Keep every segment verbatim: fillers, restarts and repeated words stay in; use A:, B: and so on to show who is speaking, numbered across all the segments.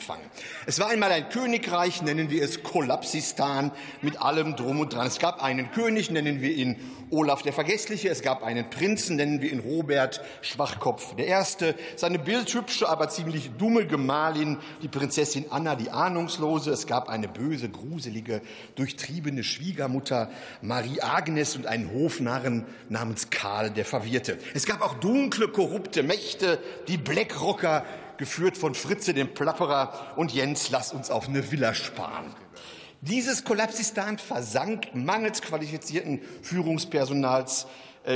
A: anfangen. Es war einmal ein Königreich, nennen wir es Kollapsistan, mit allem Drum und Dran. Es gab einen König, nennen wir ihn Olaf der Vergessliche. Es gab einen Prinzen, nennen wir ihn Robert Schwachkopf der Erste. Seine bildhübsche, aber ziemlich dumme Gemahlin, die Prinzessin Anna, die Ahnungslose. Es gab eine böse, gruselige, durchtriebene Schwiegermutter, Marie Agnes, und einen Hofnarren namens Karl der Verwirrte. Es gab auch dunkle, korrupte Mächte, die Blackrocker, geführt von Fritze dem Plapperer, und Jens, lass uns auf eine Villa sparen. Dieses Kollapsistan versank mangels qualifizierten Führungspersonals äh,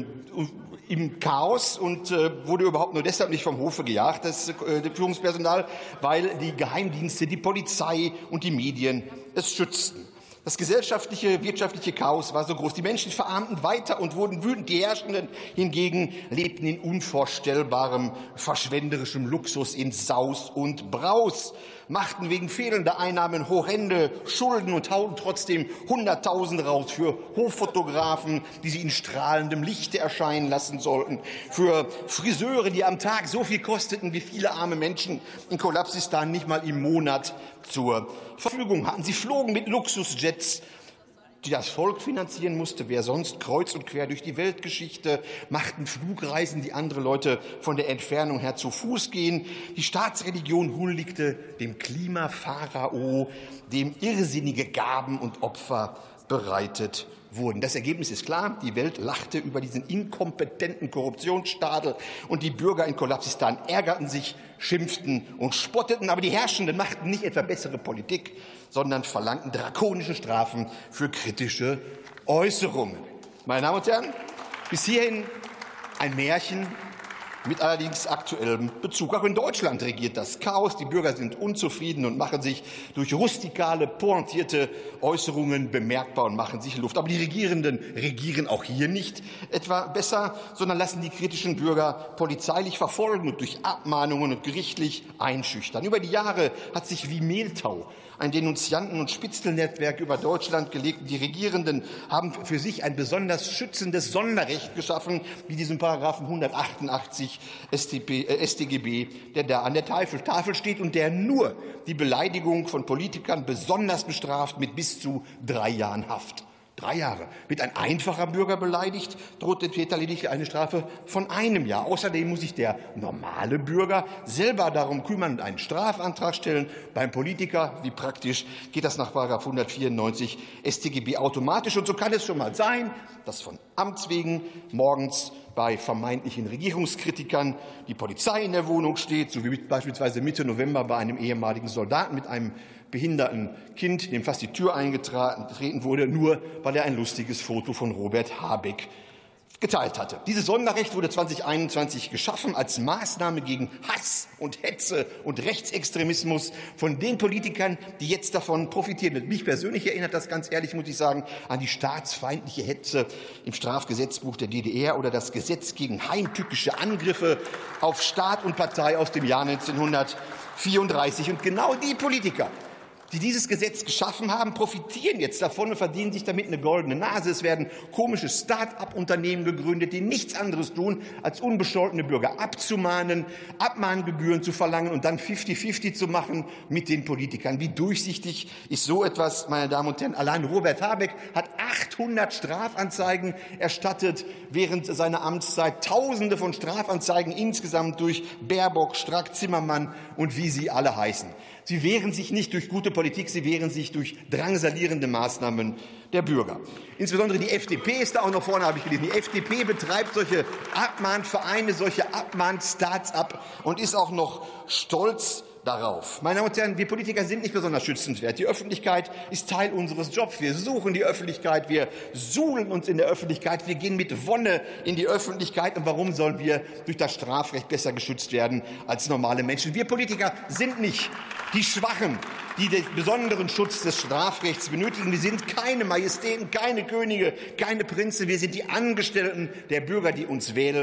A: im Chaos und äh, wurde überhaupt nur deshalb nicht vom Hofe gejagt, das äh, Führungspersonal, weil die Geheimdienste, die Polizei und die Medien es schützten. Das gesellschaftliche, wirtschaftliche Chaos war so groß. Die Menschen verarmten weiter und wurden wütend. Die Herrschenden hingegen lebten in unvorstellbarem, verschwenderischem Luxus, in Saus und Braus, machten wegen fehlender Einnahmen horrende Schulden und hauten trotzdem Hunderttausende raus für Hoffotografen, die sie in strahlendem Lichte erscheinen lassen sollten, für Friseure, die am Tag so viel kosteten, wie viele arme Menschen in Kollapsistan nicht mal im Monat zur Verfügung hatten. Sie flogen mit Luxusjets, die das Volk finanzieren musste, wer sonst, kreuz und quer durch die Weltgeschichte, machten Flugreisen, die andere Leute von der Entfernung her zu Fuß gehen. Die Staatsreligion huldigte dem Klimapharao, dem irrsinnige Gaben und Opfer bereitet wurden. Das Ergebnis ist klar, die Welt lachte über diesen inkompetenten Korruptionsstadel und die Bürger in Kollapsistan ärgerten sich, schimpften und spotteten, aber die Herrschenden machten nicht etwa bessere Politik, sondern verlangten drakonische Strafen für kritische Äußerungen. Meine Damen und Herren, bis hierhin ein Märchen mit allerdings aktuellem Bezug. Auch in Deutschland regiert das Chaos. Die Bürger sind unzufrieden und machen sich durch rustikale, pointierte Äußerungen bemerkbar und machen sich Luft. Aber die Regierenden regieren auch hier nicht etwa besser, sondern lassen die kritischen Bürger polizeilich verfolgen und durch Abmahnungen und gerichtlich einschüchtern. Über die Jahre hat sich wie Mehltau ein Denunzianten- und Spitzelnetzwerk über Deutschland gelegt. Die Regierenden haben für sich ein besonders schützendes Sonderrecht geschaffen, wie diesen Paragraphen hundertachtundachtzig S T G B, der da an der Tafel steht und der nur die Beleidigung von Politikern besonders bestraft mit bis zu drei Jahren Haft. Drei Jahre. Wird ein einfacher Bürger beleidigt, droht dem Täter lediglich eine Strafe von einem Jahr. Außerdem muss sich der normale Bürger selber darum kümmern und einen Strafantrag stellen. Beim Politiker, wie praktisch, geht das nach Paragraph hundertvierundneunzig S t G B automatisch. Und so kann es schon mal sein, dass von Amts wegen morgens bei vermeintlichen Regierungskritikern die Polizei in der Wohnung steht, so wie beispielsweise Mitte November bei einem ehemaligen Soldaten mit einem behinderten Kind, dem fast die Tür eingetreten wurde, nur weil er ein lustiges Foto von Robert Habeck geteilt hatte. Dieses Sonderrecht wurde zweitausendeinundzwanzig geschaffen als Maßnahme gegen Hass und Hetze und Rechtsextremismus von den Politikern, die jetzt davon profitieren. Mich persönlich erinnert das, ganz ehrlich muss ich sagen, an die staatsfeindliche Hetze im Strafgesetzbuch der D D R oder das Gesetz gegen heimtückische Angriffe auf Staat und Partei aus dem Jahr neunzehnhundertvierunddreißig. Und genau die Politiker, die dieses Gesetz geschaffen haben, profitieren jetzt davon und verdienen sich damit eine goldene Nase. Es werden komische Start-up-Unternehmen gegründet, die nichts anderes tun, als unbescholtene Bürger abzumahnen, Abmahngebühren zu verlangen und dann fifty fifty zu machen mit den Politikern. Wie durchsichtig ist so etwas, meine Damen und Herren? Allein Robert Habeck hat achthundert Strafanzeigen erstattet während seiner Amtszeit. Tausende von Strafanzeigen insgesamt durch Baerbock, Strack, Zimmermann und wie sie alle heißen. Sie wehren sich nicht durch gute Politik, sie wehren sich durch drangsalierende Maßnahmen der Bürger. Insbesondere die F D P ist da auch noch vorne, habe ich gelesen. Die F D P betreibt solche Abmahnvereine, solche Abmahn-Starts-up und ist auch noch stolz darauf. Meine Damen und Herren, wir Politiker sind nicht besonders schützenswert. Die Öffentlichkeit ist Teil unseres Jobs. Wir suchen die Öffentlichkeit, wir suhlen uns in der Öffentlichkeit, wir gehen mit Wonne in die Öffentlichkeit. Und warum sollen wir durch das Strafrecht besser geschützt werden als normale Menschen? Wir Politiker sind nicht die Schwachen, die den besonderen Schutz des Strafrechts benötigen. Wir sind keine Majestäten, keine Könige, keine Prinzen. Wir sind die Angestellten der Bürger, die uns wählen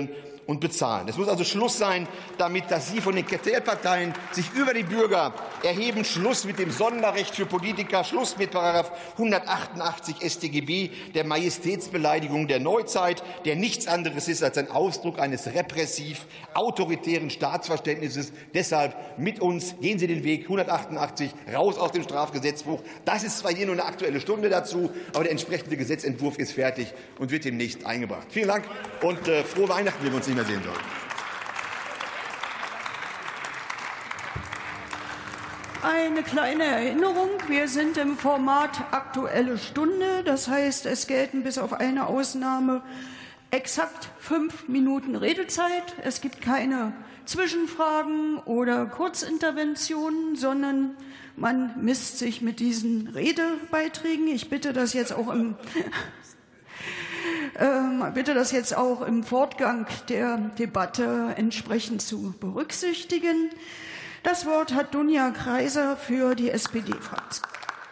A: und bezahlen. Es muss also Schluss sein damit, dass Sie von den Kartellparteien sich über die Bürger erheben. Schluss mit dem Sonderrecht für Politiker, Schluss mit Paragraph hundertachtundachtzig S t G B, der Majestätsbeleidigung der Neuzeit, der nichts anderes ist als ein Ausdruck eines repressiv autoritären Staatsverständnisses. Deshalb mit uns gehen Sie den Weg hundertachtundachtzig raus aus dem Strafgesetzbuch. Das ist zwar hier nur eine Aktuelle Stunde dazu, aber der entsprechende Gesetzentwurf ist fertig und wird demnächst eingebracht. Vielen Dank und äh, frohe Weihnachten, wenn wir uns nicht mehr sehen sollen.
B: Eine kleine Erinnerung. Wir sind im Format Aktuelle Stunde. Das heißt, es gelten bis auf eine Ausnahme exakt fünf Minuten Redezeit. Es gibt keine Zwischenfragen oder Kurzinterventionen, sondern man misst sich mit diesen Redebeiträgen. Ich bitte das jetzt auch im äh, bitte das jetzt auch im Fortgang der Debatte entsprechend zu berücksichtigen. Das Wort hat Dunja Kreiser für die S P D-Fraktion.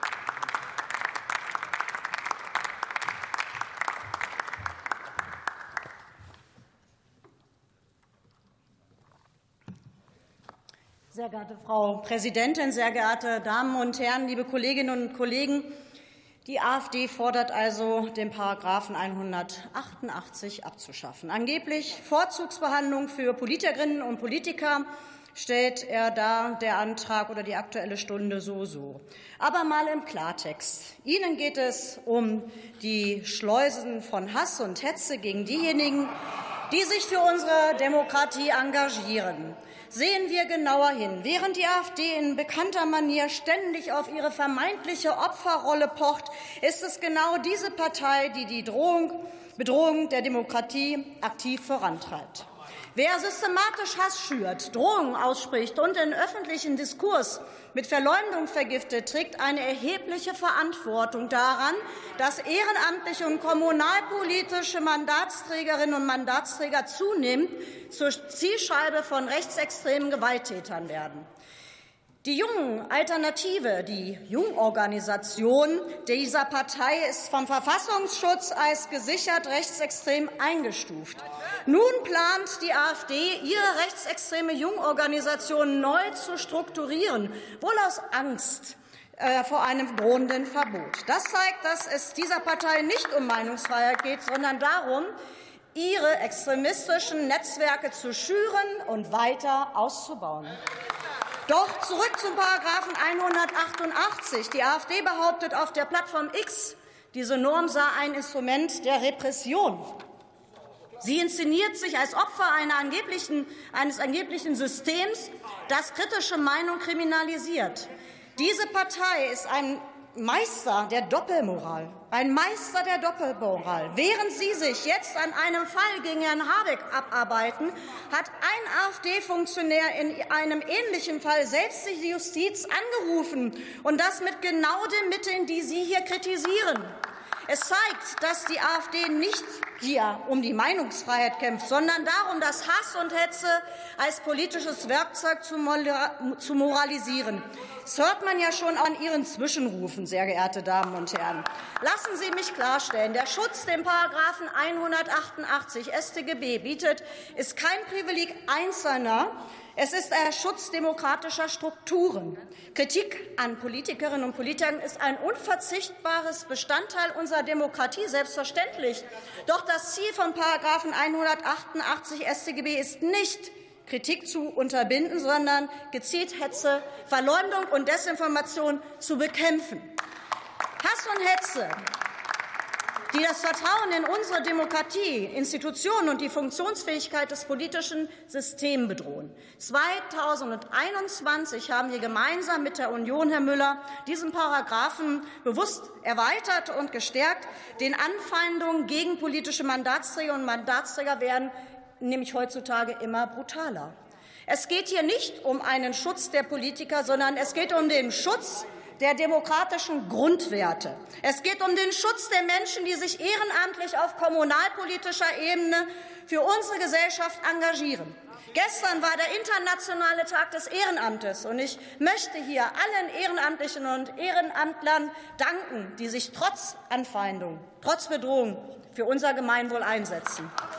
C: Sehr geehrte Frau Präsidentin, sehr geehrte Damen und Herren, liebe Kolleginnen und Kollegen! Die AfD fordert also, den Paragraphen hundertachtundachtzig abzuschaffen. Angeblich Vorzugsbehandlung für Politikerinnen und Politiker stellt er da der Antrag oder die Aktuelle Stunde so so. Aber mal im Klartext. Ihnen geht es um die Schleusen von Hass und Hetze gegen diejenigen, die sich für unsere Demokratie engagieren. Sehen wir genauer hin. Während die AfD in bekannter Manier ständig auf ihre vermeintliche Opferrolle pocht, ist es genau diese Partei, die die Drohung, Bedrohung der Demokratie aktiv vorantreibt. Wer systematisch Hass schürt, Drohungen ausspricht und den öffentlichen Diskurs mit Verleumdung vergiftet, trägt eine erhebliche Verantwortung daran, dass ehrenamtliche und kommunalpolitische Mandatsträgerinnen und Mandatsträger zunehmend zur Zielscheibe von rechtsextremen Gewalttätern werden. Die Jungen Alternative, die Jungorganisation dieser Partei, ist vom Verfassungsschutz als gesichert rechtsextrem eingestuft. Nun plant die AfD, ihre rechtsextreme Jungorganisation neu zu strukturieren, wohl aus Angst äh, vor einem drohenden Verbot. Das zeigt, dass es dieser Partei nicht um Meinungsfreiheit geht, sondern darum, ihre extremistischen Netzwerke zu schüren und weiter auszubauen. Doch zurück zum Paragraphen hundertachtundachtzig. Die AfD behauptet auf der Plattform X, diese Norm sei ein Instrument der Repression. Sie inszeniert sich als Opfer einer angeblichen, eines angeblichen Systems, das kritische Meinung kriminalisiert. Diese Partei ist ein Meister der Doppelmoral, ein Meister der Doppelmoral. Während Sie sich jetzt an einem Fall gegen Herrn Habeck abarbeiten, hat ein AfD-Funktionär in einem ähnlichen Fall selbst die Justiz angerufen, und das mit genau den Mitteln, die Sie hier kritisieren. Es zeigt, dass die AfD nicht hier um die Meinungsfreiheit kämpft, sondern darum, das Hass und Hetze als politisches Werkzeug zu moralisieren. Das hört man ja schon an Ihren Zwischenrufen, sehr geehrte Damen und Herren. Lassen Sie mich klarstellen, der Schutz, den Paragraphen hundertachtundachtzig S t G B bietet, ist kein Privileg Einzelner. Es ist der Schutz demokratischer Strukturen. Kritik an Politikerinnen und Politikern ist ein unverzichtbares Bestandteil unserer Demokratie, selbstverständlich. Doch das Ziel von Paragraphen hundertachtundachtzig S t G B ist nicht, Kritik zu unterbinden, sondern gezielt Hetze, Verleumdung und Desinformation zu bekämpfen. Hass und Hetze, die das Vertrauen in unsere Demokratie, Institutionen und die Funktionsfähigkeit des politischen Systems bedrohen. zweitausendeinundzwanzig haben wir gemeinsam mit der Union, Herr Müller, diesen Paragraphen bewusst erweitert und gestärkt. Den Anfeindungen gegen politische Mandatsträger und Mandatsträger werden nämlich heutzutage immer brutaler. Es geht hier nicht um einen Schutz der Politiker, sondern es geht um den Schutz der demokratischen Grundwerte. Es geht um den Schutz der Menschen, die sich ehrenamtlich auf kommunalpolitischer Ebene für unsere Gesellschaft engagieren. Gestern war der internationale Tag des Ehrenamtes, und ich möchte hier allen Ehrenamtlichen und Ehrenamtlern danken, die sich trotz Anfeindung, trotz Bedrohung für unser Gemeinwohl einsetzen.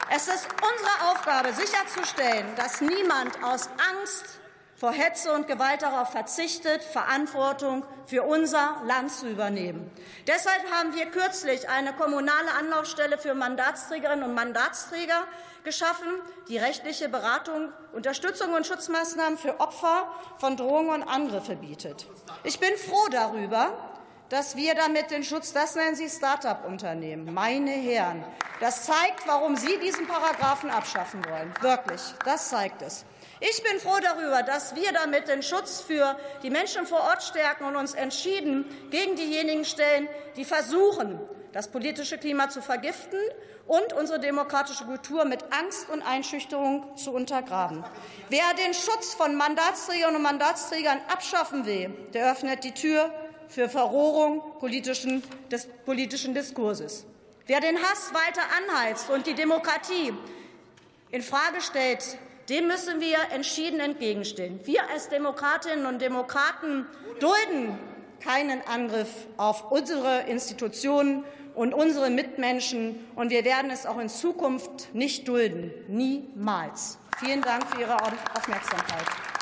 C: Es ist unsere Aufgabe, sicherzustellen, dass niemand aus Angst vor Hetze und Gewalt darauf verzichtet, Verantwortung für unser Land zu übernehmen. Deshalb haben wir kürzlich eine kommunale Anlaufstelle für Mandatsträgerinnen und Mandatsträger geschaffen, die rechtliche Beratung, Unterstützung und Schutzmaßnahmen für Opfer von Drohungen und Angriffe bietet. Ich bin froh darüber, dass wir damit den Schutz, das nennen Sie Start-up-Unternehmen. Meine Herren, das zeigt, warum Sie diesen Paragraphen abschaffen wollen. Wirklich, das zeigt es. Ich bin froh darüber, dass wir damit den Schutz für die Menschen vor Ort stärken und uns entschieden gegen diejenigen stellen, die versuchen, das politische Klima zu vergiften und unsere demokratische Kultur mit Angst und Einschüchterung zu untergraben. Wer den Schutz von Mandatsträgerinnen und Mandatsträgern abschaffen will, der öffnet die Tür für Verrohung politischen, des politischen Diskurses. Wer den Hass weiter anheizt und die Demokratie infrage stellt, dem müssen wir entschieden entgegenstehen. Wir als Demokratinnen und Demokraten dulden keinen Angriff auf unsere Institutionen und unsere Mitmenschen, und wir werden es auch in Zukunft nicht dulden. Niemals. Vielen Dank für Ihre Aufmerksamkeit.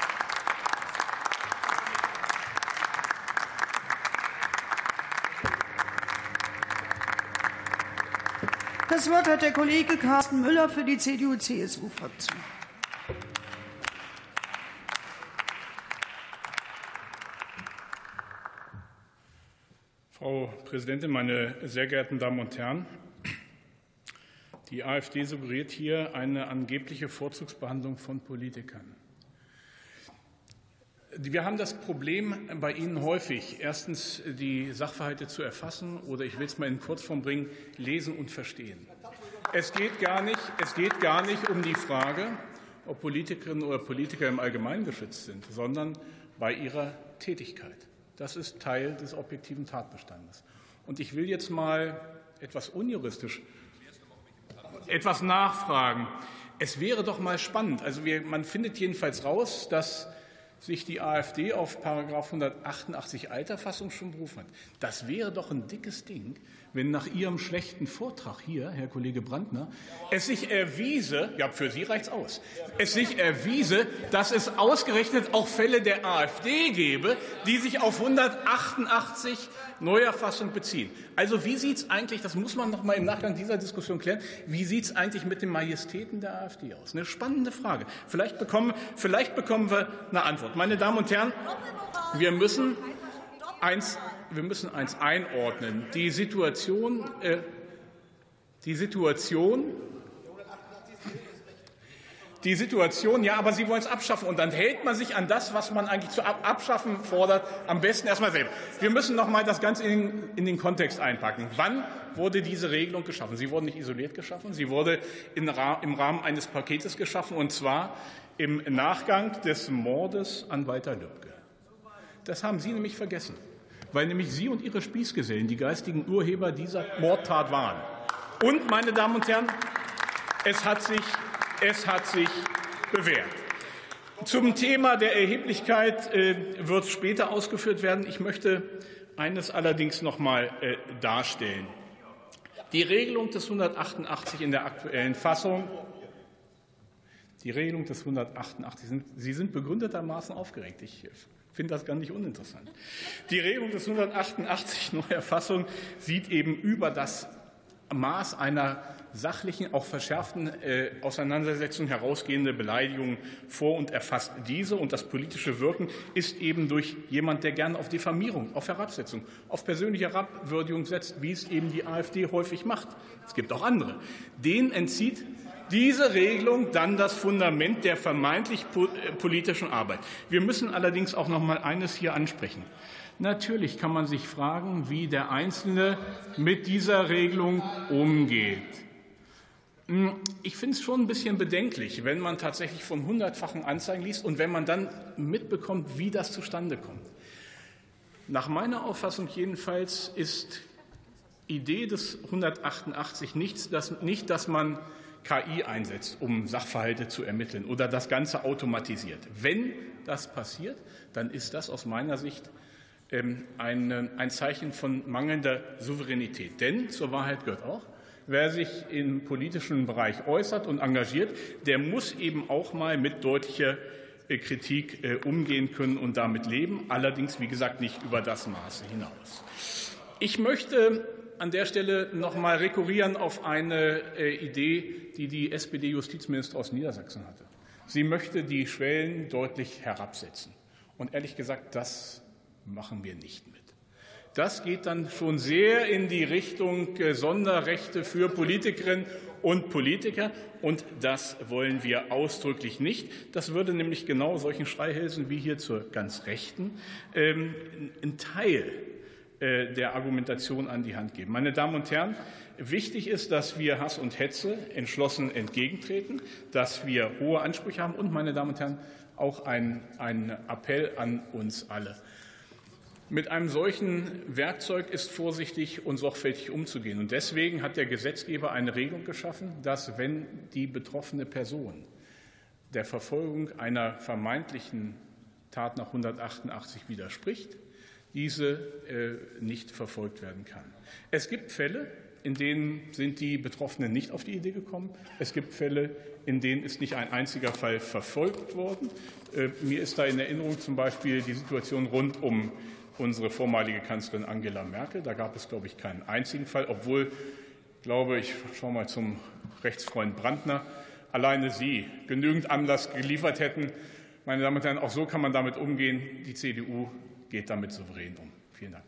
B: Das Wort hat der Kollege Carsten Müller für die C D U C S U-Fraktion.
D: Frau Präsidentin, meine sehr geehrten Damen und Herren! Die AfD suggeriert hier eine angebliche Vorzugsbehandlung von Politikern. Wir haben das Problem bei Ihnen häufig, erstens die Sachverhalte zu erfassen oder, ich will es mal in Kurzform bringen, lesen und verstehen. Es geht gar nicht, es geht gar nicht um die Frage, ob Politikerinnen oder Politiker im Allgemeinen geschützt sind, sondern bei ihrer Tätigkeit. Das ist Teil des objektiven Tatbestandes. Und ich will jetzt mal etwas unjuristisch etwas nachfragen. Es wäre doch mal spannend. Also wir, man findet jedenfalls raus, dass sich die AfD auf Paragraph hundertachtundachtzig alter Fassung schon berufen hat. Das wäre doch ein dickes Ding, wenn nach Ihrem schlechten Vortrag hier, Herr Kollege Brandner, es sich erwiese, ja, für Sie reicht's aus, es sich erwiese, dass es ausgerechnet auch Fälle der AfD gäbe, die sich auf hundertachtundachtzig neuer Fassung beziehen. Also wie sieht es eigentlich, das muss man noch mal im Nachgang dieser Diskussion klären, wie sieht es eigentlich mit den Majestäten der AfD aus? Eine spannende Frage. Vielleicht bekommen, vielleicht bekommen wir eine Antwort. Meine Damen und Herren, wir müssen eins, wir müssen eins einordnen. Die Situation, äh, die Situation, die Situation, ja, aber Sie wollen es abschaffen. Und dann hält man sich an das, was man eigentlich zu Abschaffen fordert, am besten erst mal selber. Wir müssen noch mal das Ganze in, in den Kontext einpacken. Wann wurde diese Regelung geschaffen? Sie wurde nicht isoliert geschaffen. Sie wurde in, im Rahmen eines Paketes geschaffen, und zwar im Nachgang des Mordes an Walter Lübcke. Das haben Sie nämlich vergessen, weil nämlich Sie und Ihre Spießgesellen die geistigen Urheber dieser Mordtat waren. Und, meine Damen und Herren, es hat sich Es hat sich bewährt. Zum Thema der Erheblichkeit äh, wird später ausgeführt werden. Ich möchte eines allerdings noch mal äh, darstellen. Die Regelung des hundertachtundachtzig in der aktuellen Fassung, die Regelung des hundertachtundachtzig, sind, Sie sind begründetermaßen aufgeregt. Ich finde das gar nicht uninteressant. Die Regelung des hundertachtundachtzig neuer Fassung sieht eben über das Maß einer sachlichen, auch verschärften äh, Auseinandersetzung herausgehende Beleidigungen vor und erfasst diese. Und das politische Wirken ist eben durch jemand, der gerne auf Diffamierung, auf Herabsetzung, auf persönliche Herabwürdigung setzt, wie es eben die AfD häufig macht. Es gibt auch andere. Denen entzieht diese Regelung dann das Fundament der vermeintlich politischen Arbeit. Wir müssen allerdings auch noch mal eines hier ansprechen. Natürlich kann man sich fragen, wie der Einzelne mit dieser Regelung umgeht. Ich finde es schon ein bisschen bedenklich, wenn man tatsächlich von hundertfachen Anzeigen liest und wenn man dann mitbekommt, wie das zustande kommt. Nach meiner Auffassung jedenfalls ist Idee des hundertachtundachtzig nichts, dass, nicht, dass man K I einsetzt, um Sachverhalte zu ermitteln oder das Ganze automatisiert. Wenn das passiert, dann ist das aus meiner Sicht ein, ein Zeichen von mangelnder Souveränität. Denn zur Wahrheit gehört auch, Wer sich im politischen Bereich äußert und engagiert, der muss eben auch mal mit deutlicher Kritik umgehen können und damit leben, allerdings, wie gesagt, nicht über das Maße hinaus. Ich möchte an der Stelle noch mal rekurrieren auf eine Idee, die die S P D-Justizministerin aus Niedersachsen hatte. Sie möchte die Schwellen deutlich herabsetzen. Und ehrlich gesagt, das machen wir nicht mit. Das geht dann schon sehr in die Richtung Sonderrechte für Politikerinnen und Politiker. Und das wollen wir ausdrücklich nicht. Das würde nämlich genau solchen Schreihälsen wie hier zur ganz Rechten ähm, einen Teil äh, der Argumentation an die Hand geben. Meine Damen und Herren, wichtig ist, dass wir Hass und Hetze entschlossen entgegentreten, dass wir hohe Ansprüche haben und, meine Damen und Herren, auch ein, ein Appell an uns alle. Mit einem solchen Werkzeug ist vorsichtig und sorgfältig umzugehen. Und deswegen hat der Gesetzgeber eine Regelung geschaffen, dass, wenn die betroffene Person der Verfolgung einer vermeintlichen Tat nach hundertachtundachtzig widerspricht, diese äh, nicht verfolgt werden kann. Es gibt Fälle, in denen sind die Betroffenen nicht auf die Idee gekommen. Es gibt Fälle, in denen ist nicht ein einziger Fall verfolgt worden. Äh, mir ist da in Erinnerung zum Beispiel die Situation rund um unsere vormalige Kanzlerin Angela Merkel. Da gab es, glaube ich, keinen einzigen Fall, obwohl, glaube ich, schaue mal zum Rechtsfreund Brandner, alleine Sie genügend Anlass geliefert hätten. Meine Damen und Herren, auch so kann man damit umgehen. Die C D U geht damit souverän um. Vielen Dank.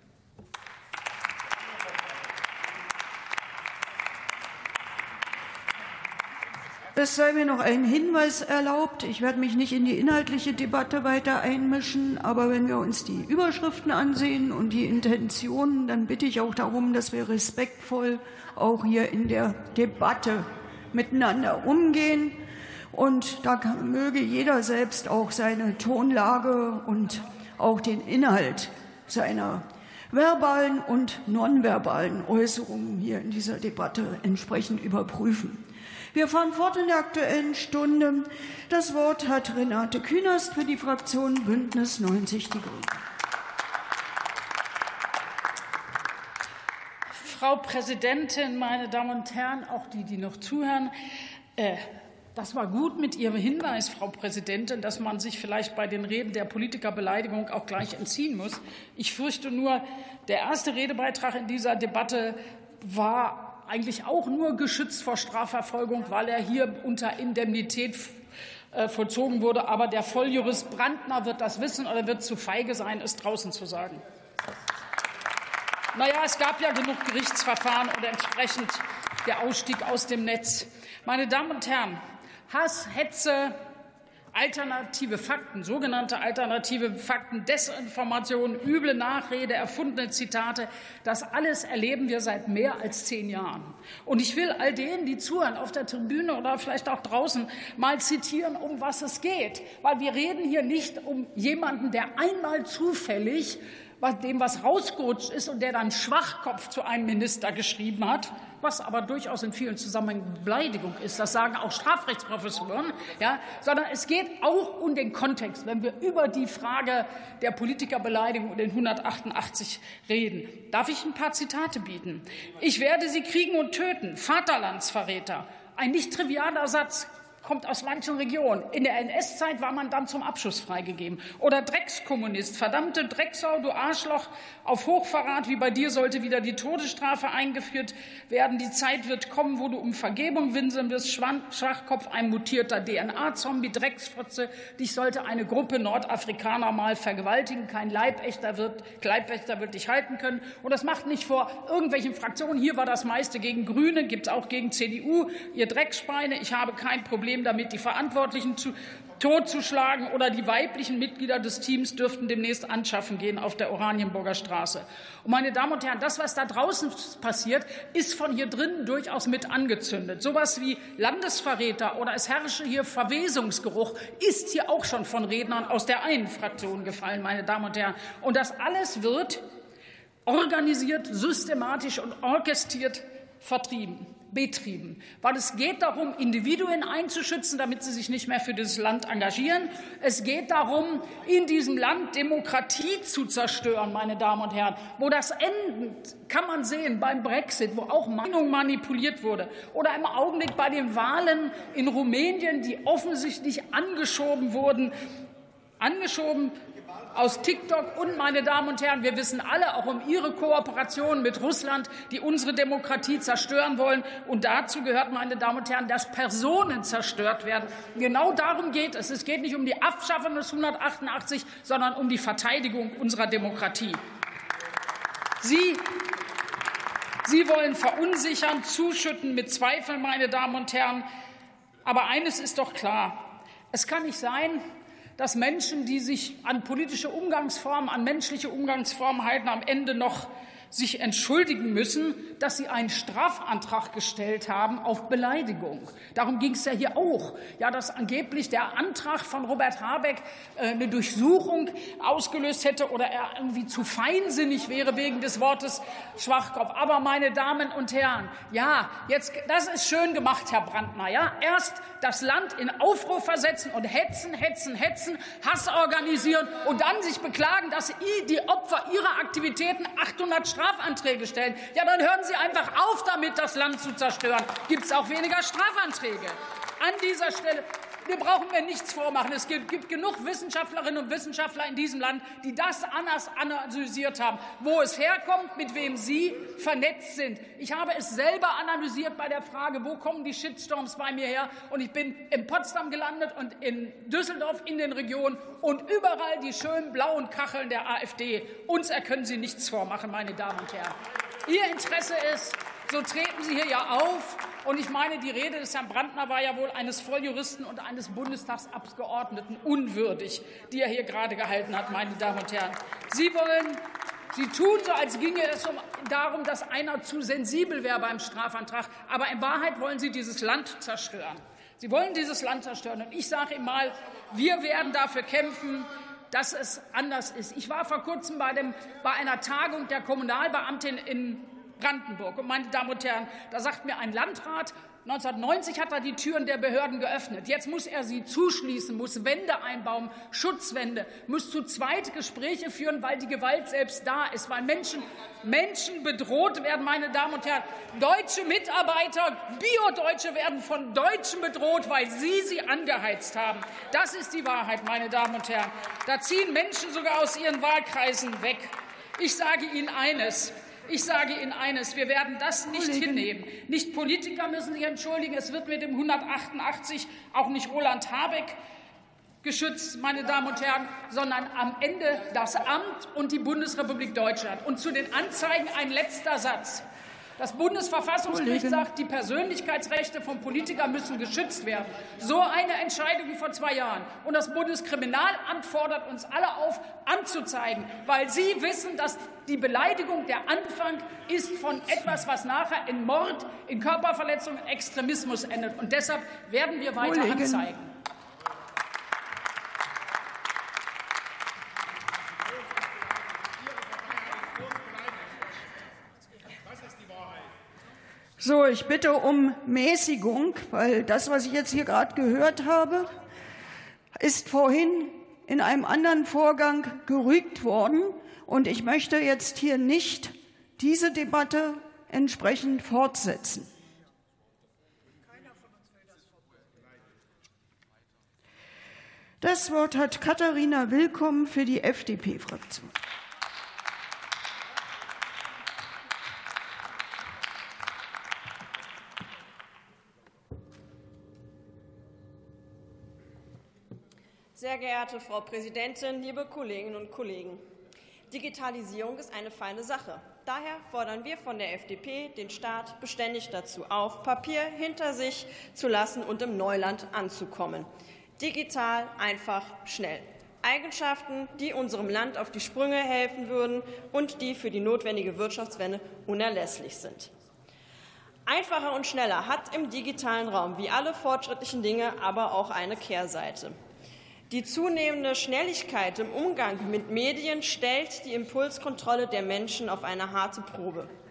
B: Es sei mir noch ein Hinweis erlaubt. Ich werde mich nicht in die inhaltliche Debatte weiter einmischen, aber wenn wir uns die Überschriften ansehen und die Intentionen, dann bitte ich auch darum, dass wir respektvoll auch hier in der Debatte miteinander umgehen. Und da kann, möge jeder selbst auch seine Tonlage und auch den Inhalt seiner verbalen und nonverbalen Äußerungen hier in dieser Debatte entsprechend überprüfen. Wir fahren fort in der Aktuellen Stunde. Das Wort hat Renate Künast für die Fraktion Bündnis neunzig Die Grünen.
E: Frau Präsidentin, meine Damen und Herren, auch die, die noch zuhören, äh, das war gut mit Ihrem Hinweis, Frau Präsidentin, dass man sich vielleicht bei den Reden der Politikerbeleidigung auch gleich entziehen muss. Ich fürchte nur, der erste Redebeitrag in dieser Debatte war eigentlich auch nur geschützt vor Strafverfolgung, weil er hier unter Indemnität äh, vollzogen wurde. Aber der Volljurist Brandner wird das wissen oder wird zu feige sein, es draußen zu sagen. Naja, es gab ja genug Gerichtsverfahren und entsprechend der Ausstieg aus dem Netz. Meine Damen und Herren, Hass, Hetze, alternative Fakten, sogenannte alternative Fakten, Desinformation, üble Nachrede, erfundene Zitate, das alles erleben wir seit mehr als zehn Jahren. Und ich will all denen, die zuhören, auf der Tribüne oder vielleicht auch draußen, mal zitieren, um was es geht. Weil wir reden hier nicht um jemanden, der einmal zufällig dem was rausgerutscht ist und der dann Schwachkopf zu einem Minister geschrieben hat, was aber durchaus in vielen Zusammenhängen Beleidigung ist. Das sagen auch Strafrechtsprofessoren. Ja, sondern es geht auch um den Kontext, wenn wir über die Frage der Politikerbeleidigung und den hundertachtundachtzig reden. Darf ich ein paar Zitate bieten? Ich werde sie kriegen und töten. Vaterlandsverräter. Ein nicht trivialer Satz. Kommt aus manchen Regionen. In der N S-Zeit war man dann zum Abschuss freigegeben. Oder Dreckskommunist, verdammte Drecksau, du Arschloch, auf Hochverrat wie bei dir sollte wieder die Todesstrafe eingeführt werden. Die Zeit wird kommen, wo du um Vergebung winseln wirst. Schwachkopf, ein mutierter D N A-Zombie, Drecksfotze. Dich sollte eine Gruppe Nordafrikaner mal vergewaltigen. Kein Leibwächter wird, Leibwächter wird dich halten können. Und das macht nicht vor irgendwelchen Fraktionen. Hier war das meiste gegen Grüne, gibt es auch gegen C D U. Ihr Drecksschweine, ich habe kein Problem damit, die Verantwortlichen zu, totzuschlagen, oder die weiblichen Mitglieder des Teams dürften demnächst anschaffen gehen auf der Oranienburger Straße. Und meine Damen und Herren, das, was da draußen passiert, ist von hier drinnen durchaus mit angezündet. Sowas wie Landesverräter oder es herrsche hier Verwesungsgeruch ist hier auch schon von Rednern aus der einen Fraktion gefallen, meine Damen und Herren. Und das alles wird organisiert, systematisch und orchestriert vertrieben. betrieben, weil es geht darum, Individuen einzuschützen, damit sie sich nicht mehr für dieses Land engagieren. Es geht darum, in diesem Land Demokratie zu zerstören, meine Damen und Herren. Wo das endet, kann man sehen beim Brexit, wo auch Meinung manipuliert wurde, oder im Augenblick bei den Wahlen in Rumänien, die offensichtlich angeschoben wurden, angeschoben aus TikTok. Und, meine Damen und Herren, wir wissen alle auch um Ihre Kooperation mit Russland, die unsere Demokratie zerstören wollen. Und dazu gehört, meine Damen und Herren, dass Personen zerstört werden. Genau darum geht es. Es geht nicht um die Abschaffung des hundertachtundachtzig, sondern um die Verteidigung unserer Demokratie. Sie, Sie wollen verunsichern, zuschütten mit Zweifeln, meine Damen und Herren. Aber eines ist doch klar. Es kann nicht sein, dass Menschen, die sich an politische Umgangsformen, an menschliche Umgangsformen halten, am Ende noch sich entschuldigen müssen, dass sie einen Strafantrag gestellt haben auf Beleidigung. Darum ging es ja hier auch, ja, dass angeblich der Antrag von Robert Habeck äh, eine Durchsuchung ausgelöst hätte oder er irgendwie zu feinsinnig wäre wegen des Wortes Schwachkopf. Aber, meine Damen und Herren, ja, jetzt, das ist schön gemacht, Herr Brandner. Ja, erst das Land in Aufruhr versetzen und hetzen, hetzen, hetzen, Hass organisieren und dann sich beklagen, dass die Opfer ihrer Aktivitäten achthundert Strafanträge stellen. Ja, dann hören Sie einfach auf damit, das Land zu zerstören. Gibt es auch weniger Strafanträge. An dieser Stelle, wir brauchen mir nichts vormachen. Es gibt, gibt genug Wissenschaftlerinnen und Wissenschaftler in diesem Land, die das anders analysiert haben, wo es herkommt, mit wem Sie vernetzt sind. Ich habe es selber analysiert bei der Frage, wo kommen die Shitstorms bei mir her? Und ich bin in Potsdam gelandet und in Düsseldorf in den Regionen und überall die schönen blauen Kacheln der AfD. Uns können Sie nichts vormachen, meine Damen und Herren. Ihr Interesse ist, so treten Sie hier ja auf. Und ich meine, die Rede des Herrn Brandner war ja wohl eines Volljuristen und eines Bundestagsabgeordneten unwürdig, die er hier gerade gehalten hat, meine Damen und Herren. Sie wollen, Sie tun so, als ginge es um, darum, dass einer zu sensibel wäre beim Strafantrag. Aber in Wahrheit wollen Sie dieses Land zerstören. Sie wollen dieses Land zerstören. Und ich sage Ihnen mal, wir werden dafür kämpfen, dass es anders ist. Ich war vor kurzem bei, dem, bei einer Tagung der Kommunalbeamtin in Brandenburg. Und, meine Damen und Herren, da sagt mir ein Landrat, neunzehnhundertneunzig hat er die Türen der Behörden geöffnet. Jetzt muss er sie zuschließen, muss Wände einbauen, Schutzwände, muss zu zweit Gespräche führen, weil die Gewalt selbst da ist, weil Menschen, Menschen bedroht werden, meine Damen und Herren. Deutsche Mitarbeiter, Bio-Deutsche werden von Deutschen bedroht, weil sie sie angeheizt haben. Das ist die Wahrheit, meine Damen und Herren. Da ziehen Menschen sogar aus ihren Wahlkreisen weg. Ich sage Ihnen eines. Ich sage Ihnen eines, wir werden das nicht hinnehmen. Nicht Politiker müssen sich entschuldigen. Es wird mit dem hundertachtundachtzig auch nicht Roland Habeck geschützt, meine Damen und Herren, sondern am Ende das Amt und die Bundesrepublik Deutschland. Und zu den Anzeigen ein letzter Satz. Das Bundesverfassungsgericht sagt, die Persönlichkeitsrechte von Politikern müssen geschützt werden. So eine Entscheidung wie vor zwei Jahren. Und das Bundeskriminalamt fordert uns alle auf, anzuzeigen, weil sie wissen, dass die Beleidigung der Anfang ist von etwas, was nachher in Mord, in Körperverletzung, in Extremismus endet. Und deshalb werden wir weiter
B: Kollegen.
E: anzeigen.
B: So, ich bitte um Mäßigung, weil das, was ich jetzt hier gerade gehört habe, ist vorhin in einem anderen Vorgang gerügt worden. Und ich möchte jetzt hier nicht diese Debatte entsprechend fortsetzen. Das Wort hat Katharina Willkomm für die F D P-Fraktion.
F: Sehr geehrte Frau Präsidentin, liebe Kolleginnen und Kollegen! Digitalisierung ist eine feine Sache. Daher fordern wir von der F D P den Staat beständig dazu auf, Papier hinter sich zu lassen und im Neuland anzukommen. Digital, einfach, schnell. Eigenschaften, die unserem Land auf die Sprünge helfen würden und die für die notwendige Wirtschaftswende unerlässlich sind. Einfacher und schneller hat im digitalen Raum wie alle fortschrittlichen Dinge aber auch eine Kehrseite. Die zunehmende Schnelligkeit im Umgang mit Medien stellt die Impulskontrolle der Menschen auf eine harte Probe.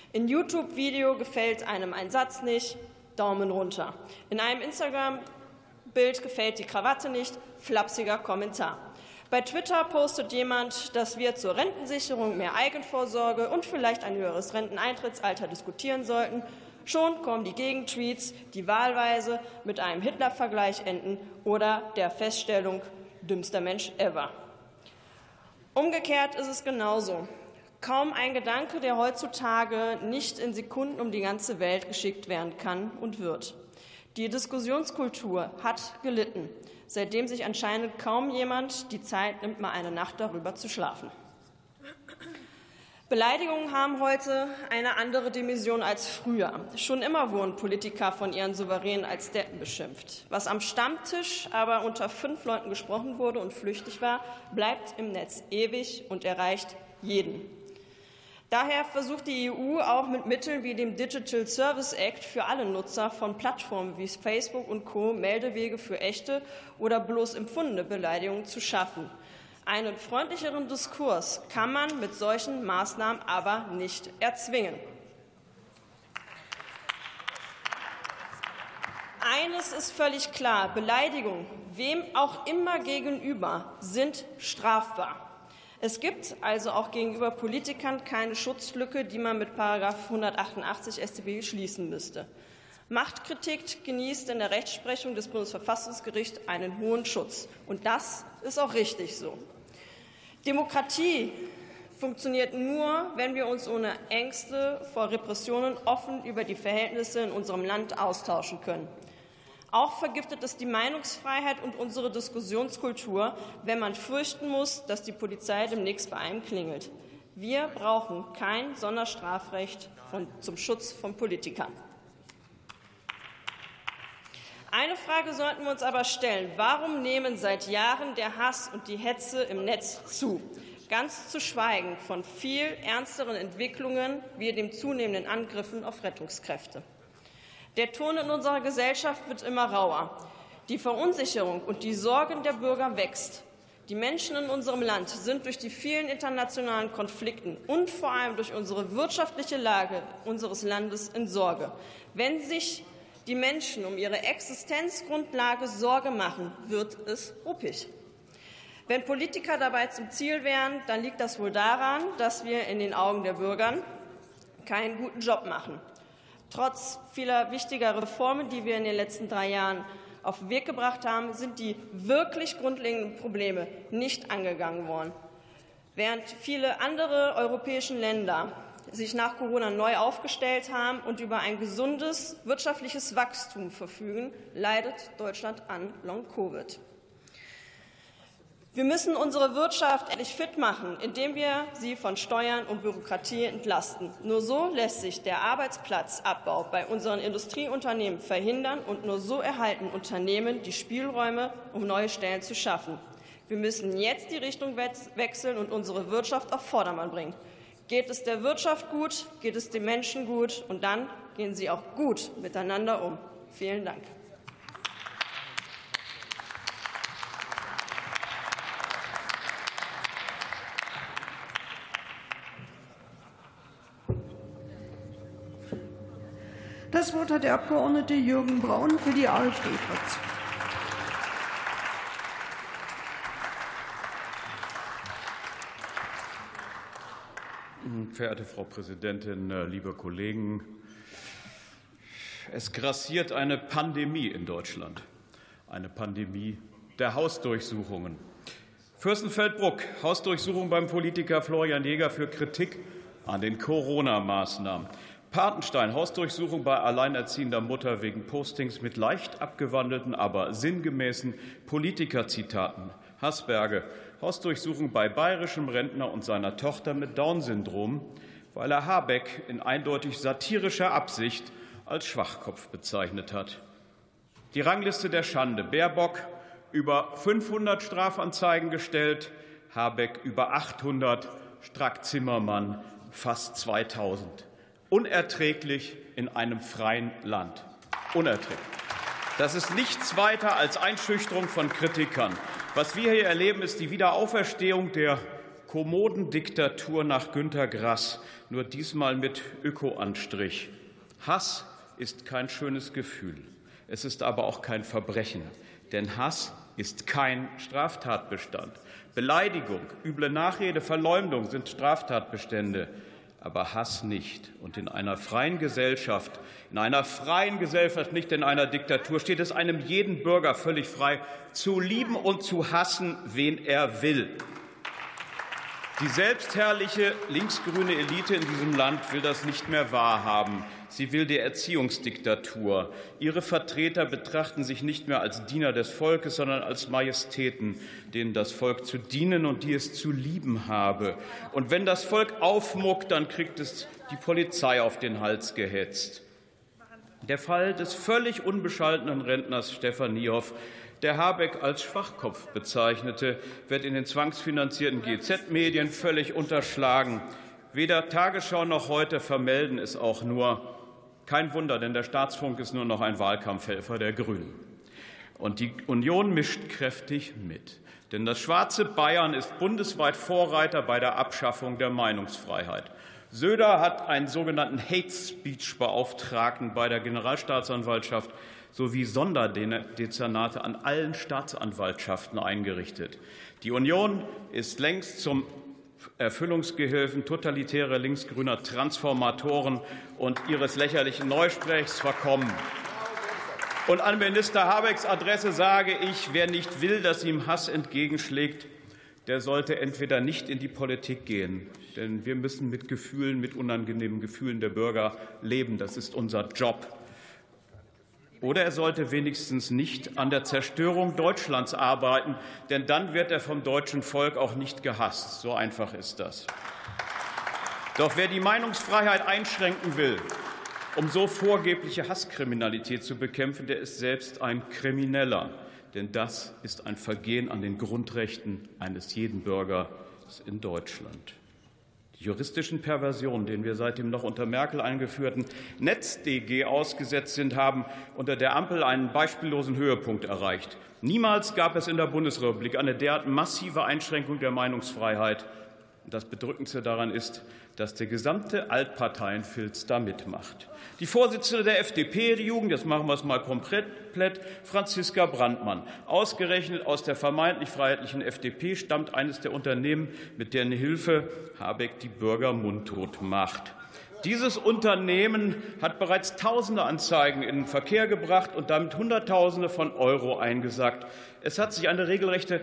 F: In YouTube-Video gefällt einem ein Satz nicht, Daumen runter. In einem Instagram-Bild gefällt die Krawatte nicht, flapsiger Kommentar. Bei Twitter postet jemand, dass wir zur Rentensicherung mehr Eigenvorsorge und vielleicht ein höheres Renteneintrittsalter diskutieren sollten. Schon kommen die Gegentweets, die wahlweise mit einem Hitler-Vergleich enden oder der Feststellung, dümmster Mensch ever. Umgekehrt ist es genauso. Kaum ein Gedanke, der heutzutage nicht in Sekunden um die ganze Welt geschickt werden kann und wird. Die Diskussionskultur hat gelitten, seitdem sich anscheinend kaum jemand die Zeit nimmt, mal eine Nacht darüber zu schlafen. Beleidigungen haben heute eine andere Dimension als früher. Schon immer wurden Politiker von ihren Souveränen als Deppen beschimpft. Was am Stammtisch aber unter fünf Leuten gesprochen wurde und flüchtig war, bleibt im Netz ewig und erreicht jeden. Daher versucht die E U auch mit Mitteln wie dem Digital Service Act für alle Nutzer von Plattformen wie Facebook und Co. Meldewege für echte oder bloß empfundene Beleidigungen zu schaffen. Einen freundlicheren Diskurs kann man mit solchen Maßnahmen aber nicht erzwingen. Eines ist völlig klar: Beleidigungen, wem auch immer gegenüber, sind strafbar. Es gibt also auch gegenüber Politikern keine Schutzlücke, die man mit Paragraph hundertachtundachtzig S t B schließen müsste. Machtkritik genießt in der Rechtsprechung des Bundesverfassungsgerichts einen hohen Schutz. Und das ist auch richtig so. Demokratie funktioniert nur, wenn wir uns ohne Ängste vor Repressionen offen über die Verhältnisse in unserem Land austauschen können. Auch vergiftet es die Meinungsfreiheit und unsere Diskussionskultur, wenn man fürchten muss, dass die Polizei demnächst bei einem klingelt. Wir brauchen kein Sonderstrafrecht von, zum Schutz von Politikern. Eine Frage sollten wir uns aber stellen: Warum nehmen seit Jahren der Hass und die Hetze im Netz zu? Ganz zu schweigen von viel ernsteren Entwicklungen wie dem zunehmenden Angriffen auf Rettungskräfte. Der Ton in unserer Gesellschaft wird immer rauer. Die Verunsicherung und die Sorgen der Bürger wächst. Die Menschen in unserem Land sind durch die vielen internationalen Konflikten und vor allem durch unsere wirtschaftliche Lage unseres Landes in Sorge. Wenn sich die Menschen um ihre Existenzgrundlage Sorge machen, wird es ruppig. Wenn Politiker dabei zum Ziel wären, dann liegt das wohl daran, dass wir in den Augen der Bürger keinen guten Job machen. Trotz vieler wichtiger Reformen, die wir in den letzten drei Jahren auf den Weg gebracht haben, sind die wirklich grundlegenden Probleme nicht angegangen worden. Während viele andere europäische Länder sich nach Corona neu aufgestellt haben und über ein gesundes wirtschaftliches Wachstum verfügen, leidet Deutschland an Long-Covid. Wir müssen unsere Wirtschaft endlich fit machen, indem wir sie von Steuern und Bürokratie entlasten. Nur so lässt sich der Arbeitsplatzabbau bei unseren Industrieunternehmen verhindern, und nur so erhalten Unternehmen die Spielräume, um neue Stellen zu schaffen. Wir müssen jetzt die Richtung wechseln und unsere Wirtschaft auf Vordermann bringen. Geht es der Wirtschaft gut, geht es den Menschen gut, und dann gehen sie auch gut miteinander um. Vielen Dank.
B: Das Wort hat der Abgeordnete Jürgen Braun für die AfD-Fraktion.
G: Verehrte Frau Präsidentin, liebe Kollegen! Es grassiert eine Pandemie in Deutschland, eine Pandemie der Hausdurchsuchungen. Fürstenfeldbruck, Hausdurchsuchung beim Politiker Florian Jäger für Kritik an den Corona-Maßnahmen. Patenstein, Hausdurchsuchung bei alleinerziehender Mutter wegen Postings mit leicht abgewandelten, aber sinngemäßen Politikerzitaten. Haßberge, Hausdurchsuchung bei bayerischem Rentner und seiner Tochter mit Down-Syndrom, weil er Habeck in eindeutig satirischer Absicht als Schwachkopf bezeichnet hat. Die Rangliste der Schande: Baerbock über fünfhundert Strafanzeigen gestellt, Habeck über achthundert, Strack-Zimmermann fast zweitausend. Unerträglich in einem freien Land. Unerträglich. Das ist nichts weiter als Einschüchterung von Kritikern. Was wir hier erleben, ist die Wiederauferstehung der Kommodendiktatur nach Günter Grass, nur diesmal mit Öko-Anstrich. Hass ist kein schönes Gefühl. Es ist aber auch kein Verbrechen, denn Hass ist kein Straftatbestand. Beleidigung, üble Nachrede, Verleumdung sind Straftatbestände, aber Hass nicht. Und in einer freien Gesellschaft, in einer freien Gesellschaft, nicht in einer Diktatur, steht es einem jeden Bürger völlig frei, zu lieben und zu hassen, wen er will. Die selbstherrliche linksgrüne Elite in diesem Land will das nicht mehr wahrhaben. Sie will die Erziehungsdiktatur. Ihre Vertreter betrachten sich nicht mehr als Diener des Volkes, sondern als Majestäten, denen das Volk zu dienen und die es zu lieben habe. Und wenn das Volk aufmuckt, dann kriegt es die Polizei auf den Hals gehetzt. Der Fall des völlig unbescholtenen Rentners Stefan Niehoff, der Habeck als Schwachkopf bezeichnete, wird in den zwangsfinanzierten G Z-Medien völlig unterschlagen. Weder Tagesschau noch Heute vermelden es auch nur. Kein Wunder, denn der Staatsfunk ist nur noch ein Wahlkampfhelfer der Grünen. Und die Union mischt kräftig mit. Denn das schwarze Bayern ist bundesweit Vorreiter bei der Abschaffung der Meinungsfreiheit. Söder hat einen sogenannten Hate-Speech-Beauftragten bei der Generalstaatsanwaltschaft sowie Sonderdezernate an allen Staatsanwaltschaften eingerichtet. Die Union ist längst zum Erfüllungsgehilfen totalitärer linksgrüner Transformatoren und ihres lächerlichen Neusprechs verkommen. Und an Minister Habecks Adresse sage ich, wer nicht will, dass ihm Hass entgegenschlägt, der sollte entweder nicht in die Politik gehen, denn wir müssen mit Gefühlen, mit unangenehmen Gefühlen der Bürger leben. Das ist unser Job. Oder er sollte wenigstens nicht an der Zerstörung Deutschlands arbeiten, denn dann wird er vom deutschen Volk auch nicht gehasst. So einfach ist das. Doch wer die Meinungsfreiheit einschränken will, um so vorgebliche Hasskriminalität zu bekämpfen, der ist selbst ein Krimineller. Denn das ist ein Vergehen an den Grundrechten eines jeden Bürgers in Deutschland. Die juristischen Perversionen, denen wir seit dem noch unter Merkel eingeführten NetzD G ausgesetzt sind, haben unter der Ampel einen beispiellosen Höhepunkt erreicht. Niemals gab es in der Bundesrepublik eine derart massive Einschränkung der Meinungsfreiheit. Das Bedrückendste daran ist, dass der gesamte Altparteienfilz da mitmacht. Die Vorsitzende der F D P-Jugend, jetzt machen wir es mal komplett, Franziska Brandmann. Ausgerechnet aus der vermeintlich freiheitlichen F D P stammt eines der Unternehmen, mit deren Hilfe Habeck die Bürger mundtot macht. Dieses Unternehmen hat bereits tausende Anzeigen in den Verkehr gebracht und damit Hunderttausende von Euro eingesackt. Es hat sich eine regelrechte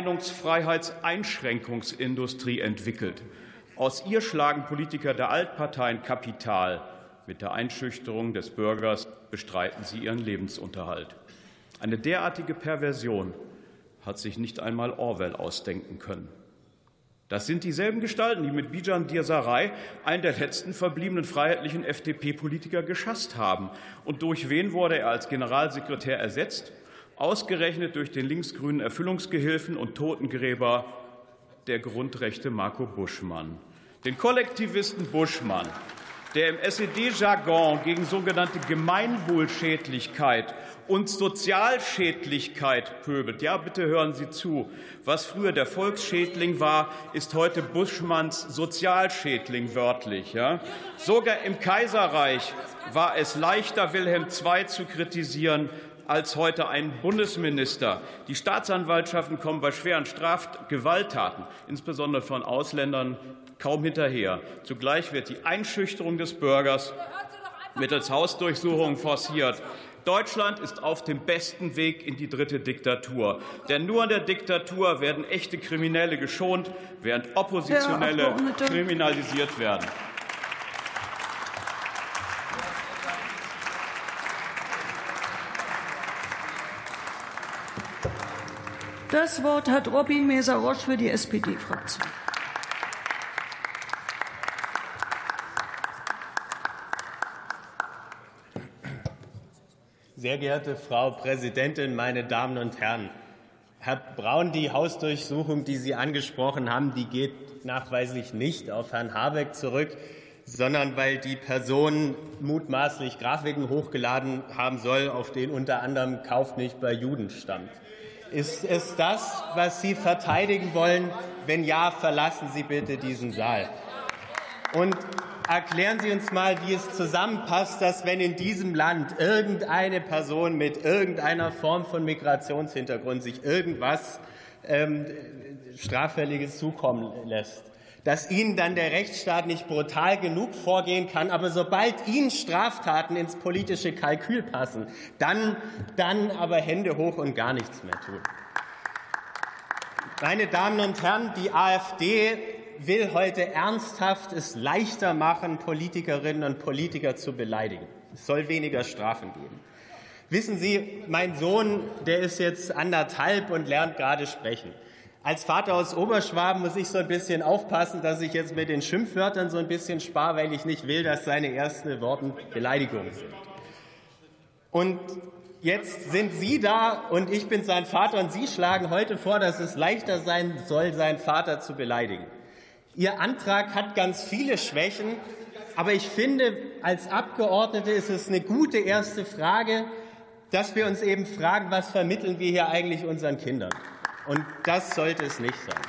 G: Meinungsfreiheitseinschränkungsindustrie entwickelt. Aus ihr schlagen Politiker der Altparteien Kapital. Mit der Einschüchterung des Bürgers bestreiten sie ihren Lebensunterhalt. Eine derartige Perversion hat sich nicht einmal Orwell ausdenken können. Das sind dieselben Gestalten, die mit Bijan Diyarsaray einen der letzten verbliebenen freiheitlichen F D P-Politiker geschasst haben. Und durch wen wurde er als Generalsekretär ersetzt? Ausgerechnet durch den linksgrünen Erfüllungsgehilfen und Totengräber der Grundrechte Marco Buschmann. Den Kollektivisten Buschmann, der im S E D-Jargon gegen sogenannte Gemeinwohlschädlichkeit und Sozialschädlichkeit pöbelt. Ja, bitte hören Sie zu. Was früher der Volksschädling war, ist heute Buschmanns Sozialschädling wörtlich. Ja? Sogar im Kaiserreich war es leichter, Wilhelm der Zweite zu kritisieren, als heute ein Bundesminister. Die Staatsanwaltschaften kommen bei schweren Strafgewalttaten, insbesondere von Ausländern, kaum hinterher. Zugleich wird die Einschüchterung des Bürgers mittels Hausdurchsuchungen forciert. Deutschland ist auf dem besten Weg in die dritte Diktatur. Denn nur in der Diktatur werden echte Kriminelle geschont, während Oppositionelle kriminalisiert werden.
B: Das Wort hat Robin Mesarosch für die S P D-Fraktion.
H: Sehr geehrte Frau Präsidentin, meine Damen und Herren! Herr Braun, die Hausdurchsuchung, die Sie angesprochen haben, die geht nachweislich nicht auf Herrn Habeck zurück, sondern weil die Person mutmaßlich Grafiken hochgeladen haben soll, auf denen unter anderem Kauf nicht bei Juden stand. Ist es das, was Sie verteidigen wollen? Wenn ja, verlassen Sie bitte diesen Saal. Und erklären Sie uns mal, wie es zusammenpasst, dass, wenn in diesem Land irgendeine Person mit irgendeiner Form von Migrationshintergrund sich irgendwas ähm, Straffälliges zukommen lässt, dass Ihnen dann der Rechtsstaat nicht brutal genug vorgehen kann, aber sobald Ihnen Straftaten ins politische Kalkül passen, dann, dann aber Hände hoch und gar nichts mehr tun. Meine Damen und Herren, die AfD will heute ernsthaft es leichter machen, Politikerinnen und Politiker zu beleidigen. Es soll weniger Strafen geben. Wissen Sie, mein Sohn, der ist jetzt anderthalb und lernt gerade sprechen. Als Vater aus Oberschwaben muss ich so ein bisschen aufpassen, dass ich jetzt mit den Schimpfwörtern so ein bisschen spare, weil ich nicht will, dass seine ersten Worte Beleidigungen sind. Und jetzt sind Sie da und ich bin sein Vater und Sie schlagen heute vor, dass es leichter sein soll, seinen Vater zu beleidigen. Ihr Antrag hat ganz viele Schwächen, aber ich finde, als Abgeordnete ist es eine gute erste Frage, dass wir uns eben fragen, was vermitteln wir hier eigentlich unseren Kindern? Und das sollte es nicht sein.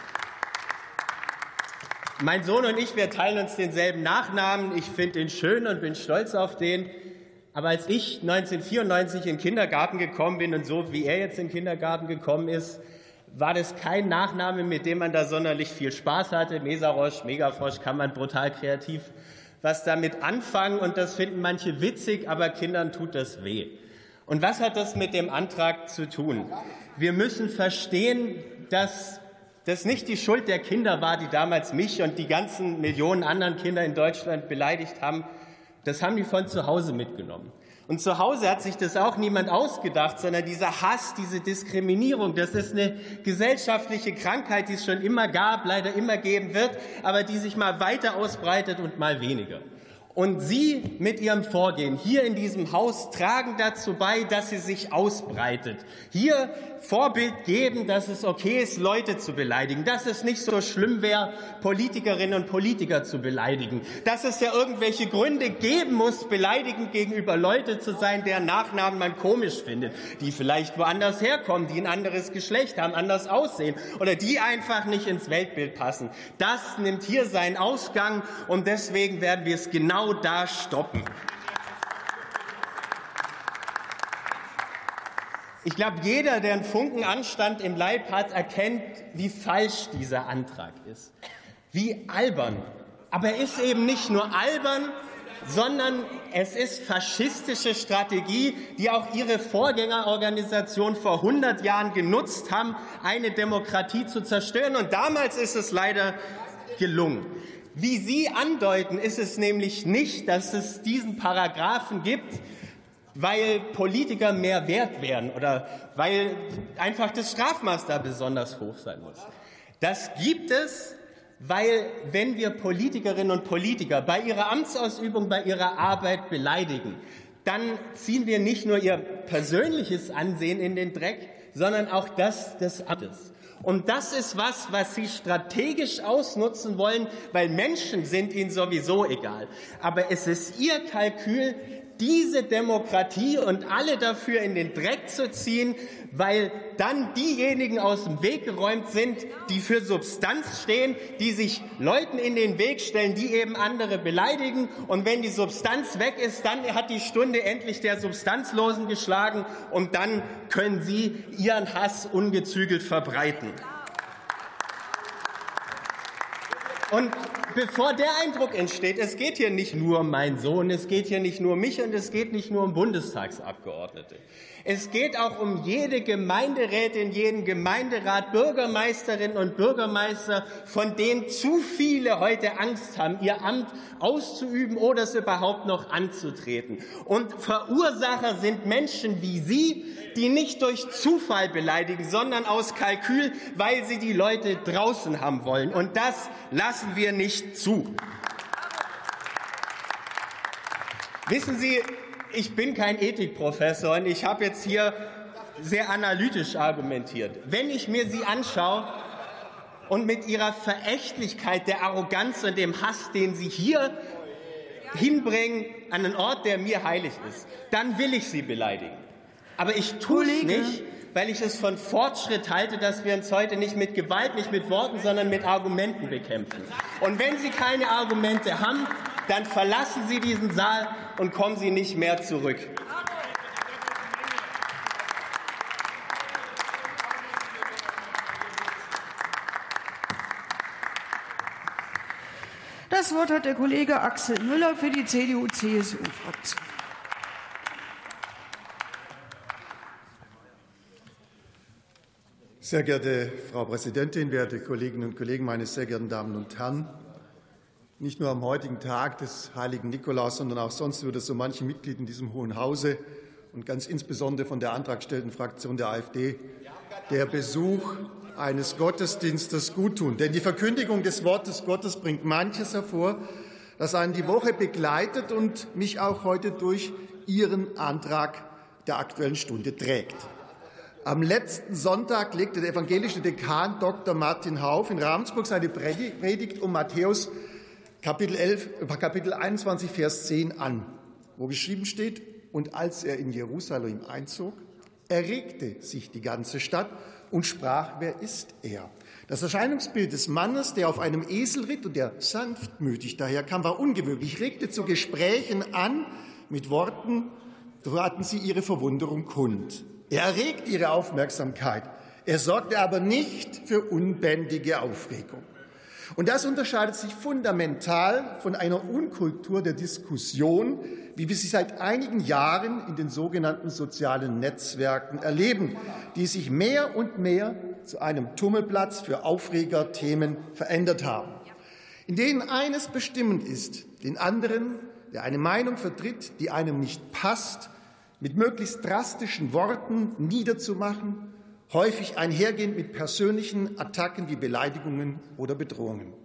H: Mein Sohn und ich, wir teilen uns denselben Nachnamen. Ich finde ihn schön und bin stolz auf den. Aber als ich neunzehnhundertvierundneunzig in den Kindergarten gekommen bin und so wie er jetzt in den Kindergarten gekommen ist, war das kein Nachname, mit dem man da sonderlich viel Spaß hatte. Mesarosch, Megafrosch, kann man brutal kreativ was damit anfangen. Und das finden manche witzig, aber Kindern tut das weh. Und was hat das mit dem Antrag zu tun? Wir müssen verstehen, dass das nicht die Schuld der Kinder war, die damals mich und die ganzen Millionen anderen Kinder in Deutschland beleidigt haben. Das haben die von zu Hause mitgenommen. Und zu Hause hat sich das auch niemand ausgedacht, sondern dieser Hass, diese Diskriminierung, das ist eine gesellschaftliche Krankheit, die es schon immer gab, leider immer geben wird, aber die sich mal weiter ausbreitet und mal weniger. Und Sie mit Ihrem Vorgehen hier in diesem Haus tragen dazu bei, dass sie sich ausbreitet. Hier Vorbild geben, dass es okay ist, Leute zu beleidigen, dass es nicht so schlimm wäre, Politikerinnen und Politiker zu beleidigen, dass es ja irgendwelche Gründe geben muss, beleidigend gegenüber Leute zu sein, deren Nachnamen man komisch findet, die vielleicht woanders herkommen, die ein anderes Geschlecht haben, anders aussehen oder die einfach nicht ins Weltbild passen. Das nimmt hier seinen Ausgang und deswegen werden wir es genau da stoppen. Ich glaube, jeder, der einen Funken Anstand im Leib hat, erkennt, wie falsch dieser Antrag ist. Wie albern. Aber er ist eben nicht nur albern, sondern es ist faschistische Strategie, die auch ihre Vorgängerorganisation vor hundert Jahren genutzt haben, eine Demokratie zu zerstören. Und damals ist es leider gelungen. Wie Sie andeuten, ist es nämlich nicht, dass es diesen Paragraphen gibt, weil Politiker mehr wert wären oder weil einfach das Strafmaß da besonders hoch sein muss. Das gibt es, weil, wenn wir Politikerinnen und Politiker bei ihrer Amtsausübung, bei ihrer Arbeit beleidigen, dann ziehen wir nicht nur ihr persönliches Ansehen in den Dreck, sondern auch das des Amtes. Und das ist was, was Sie strategisch ausnutzen wollen, weil Menschen sind Ihnen sowieso egal. Aber es ist Ihr Kalkül, diese Demokratie und alle dafür in den Dreck zu ziehen, weil dann diejenigen aus dem Weg geräumt sind, die für Substanz stehen, die sich Leuten in den Weg stellen, die eben andere beleidigen. Und wenn die Substanz weg ist, dann hat die Stunde endlich der Substanzlosen geschlagen und dann können Sie Ihren Hass ungezügelt verbreiten. Und bevor der Eindruck entsteht, es geht hier nicht nur um meinen Sohn, es geht hier nicht nur um mich und es geht nicht nur um Bundestagsabgeordnete. Es geht auch um jede Gemeinderätin, jeden Gemeinderat, Bürgermeisterinnen und Bürgermeister, von denen zu viele heute Angst haben, ihr Amt auszuüben oder es überhaupt noch anzutreten. Und Verursacher sind Menschen wie Sie, die nicht durch Zufall beleidigen, sondern aus Kalkül, weil sie die Leute draußen haben wollen. Und das lassen wir nicht zu. Wissen Sie, ich bin kein Ethikprofessor und ich habe jetzt hier sehr analytisch argumentiert. Wenn ich mir Sie anschaue und mit Ihrer Verächtlichkeit, der Arroganz und dem Hass, den Sie hier hinbringen an einen Ort, der mir heilig ist, dann will ich Sie beleidigen. Aber ich tue es nicht, weil ich es von Fortschritt halte, dass wir uns heute nicht mit Gewalt, nicht mit Worten, sondern mit Argumenten bekämpfen. Und wenn Sie keine Argumente haben, dann verlassen Sie diesen Saal und kommen Sie nicht mehr zurück.
B: Das Wort hat der Kollege Axel Müller für die C D U C S U-Fraktion.
I: Sehr geehrte Frau Präsidentin, werte Kolleginnen und Kollegen, meine sehr geehrten Damen und Herren! Nicht nur am heutigen Tag des heiligen Nikolaus, sondern auch sonst würde so manchen Mitglied in diesem Hohen Hause und ganz insbesondere von der antragstellenden Fraktion der AfD der Besuch eines Gottesdienstes guttun. Denn die Verkündigung des Wortes Gottes bringt manches hervor, das einen die Woche begleitet und mich auch heute durch Ihren Antrag der Aktuellen Stunde trägt. Am letzten Sonntag legte der evangelische Dekan Doktor Martin Hauf in Ravensburg seine Predigt um Matthäus Kapitel, elf, Kapitel einundzwanzig, Vers zehn an, wo geschrieben steht: Und als er in Jerusalem einzog, erregte sich die ganze Stadt und sprach: Wer ist er? Das Erscheinungsbild des Mannes, der auf einem Esel ritt und der sanftmütig daherkam, war ungewöhnlich, regte zu Gesprächen an. Mit Worten taten sie ihre Verwunderung kund. Er erregte ihre Aufmerksamkeit. Er sorgte aber nicht für unbändige Aufregung. Und das unterscheidet sich fundamental von einer Unkultur der Diskussion, wie wir sie seit einigen Jahren in den sogenannten sozialen Netzwerken erleben, die sich mehr und mehr zu einem Tummelplatz für Aufregerthemen verändert haben, in denen eines bestimmend ist: den anderen, der eine Meinung vertritt, die einem nicht passt, mit möglichst drastischen Worten niederzumachen, häufig einhergehend mit persönlichen Attacken wie Beleidigungen oder Bedrohungen.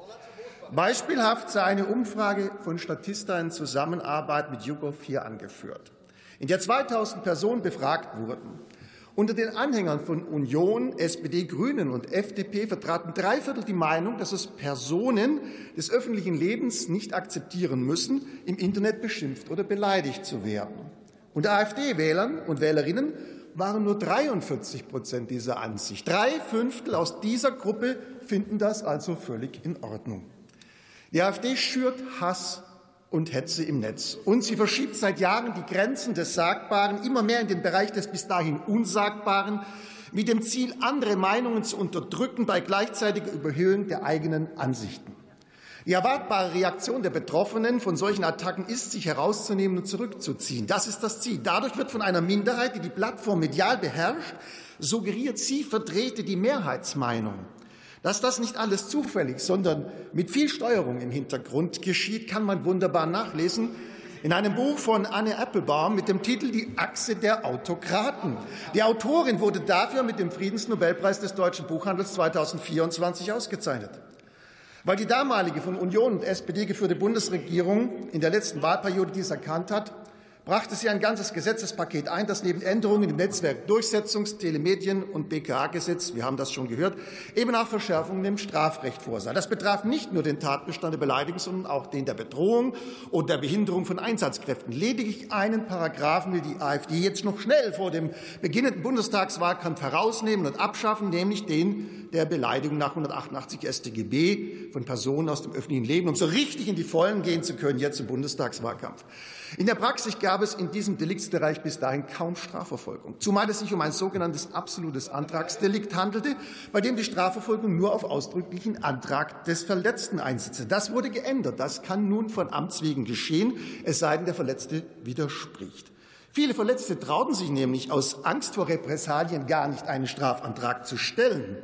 I: Beispielhaft sei eine Umfrage von Statista in Zusammenarbeit mit YouGov hier angeführt, in der zweitausend Personen befragt wurden. Unter den Anhängern von Union, S P D, Grünen und F D P vertraten drei Viertel die Meinung, dass es Personen des öffentlichen Lebens nicht akzeptieren müssen, im Internet beschimpft oder beleidigt zu werden. Unter AfD-Wählern und Wählerinnen waren nur dreiundvierzig Prozent dieser Ansicht. Drei Fünftel aus dieser Gruppe finden das also völlig in Ordnung. Die AfD schürt Hass und Hetze im Netz. Und sie verschiebt seit Jahren die Grenzen des Sagbaren immer mehr in den Bereich des bis dahin Unsagbaren, mit dem Ziel, andere Meinungen zu unterdrücken bei gleichzeitiger Überhöhung der eigenen Ansichten. Die erwartbare Reaktion der Betroffenen von solchen Attacken ist, sich herauszunehmen und zurückzuziehen. Das ist das Ziel. Dadurch wird von einer Minderheit, die die Plattform medial beherrscht, suggeriert, sie vertrete die Mehrheitsmeinung. Dass das nicht alles zufällig, sondern mit viel Steuerung im Hintergrund geschieht, kann man wunderbar nachlesen in einem Buch von Anne Applebaum mit dem Titel Die Achse der Autokraten. Die Autorin wurde dafür mit dem Friedensnobelpreis des deutschen Buchhandels zweitausendvierundzwanzig ausgezeichnet. Weil die damalige von Union und S P D geführte Bundesregierung in der letzten Wahlperiode dies erkannt hat, brachte sie ein ganzes Gesetzespaket ein, das neben Änderungen im Netzwerkdurchsetzungs-, Telemedien- und B K A-Gesetz, wir haben das schon gehört, eben auch Verschärfungen im Strafrecht vorsah. Das betraf nicht nur den Tatbestand der Beleidigung, sondern auch den der Bedrohung und der Behinderung von Einsatzkräften. Lediglich einen Paragraphen will die AfD jetzt noch schnell vor dem beginnenden Bundestagswahlkampf herausnehmen und abschaffen, nämlich den der Beleidigung nach hundertachtundachtzig S t G B von Personen aus dem öffentlichen Leben, um so richtig in die Vollen gehen zu können, jetzt im Bundestagswahlkampf. In der Praxis gab es in diesem Deliktsbereich bis dahin kaum Strafverfolgung, zumal es sich um ein sogenanntes absolutes Antragsdelikt handelte, bei dem die Strafverfolgung nur auf ausdrücklichen Antrag des Verletzten einsetzte. Das wurde geändert. Das kann nun von Amts wegen geschehen, es sei denn, der Verletzte widerspricht. Viele Verletzte trauten sich nämlich aus Angst vor Repressalien gar nicht, einen Strafantrag zu stellen.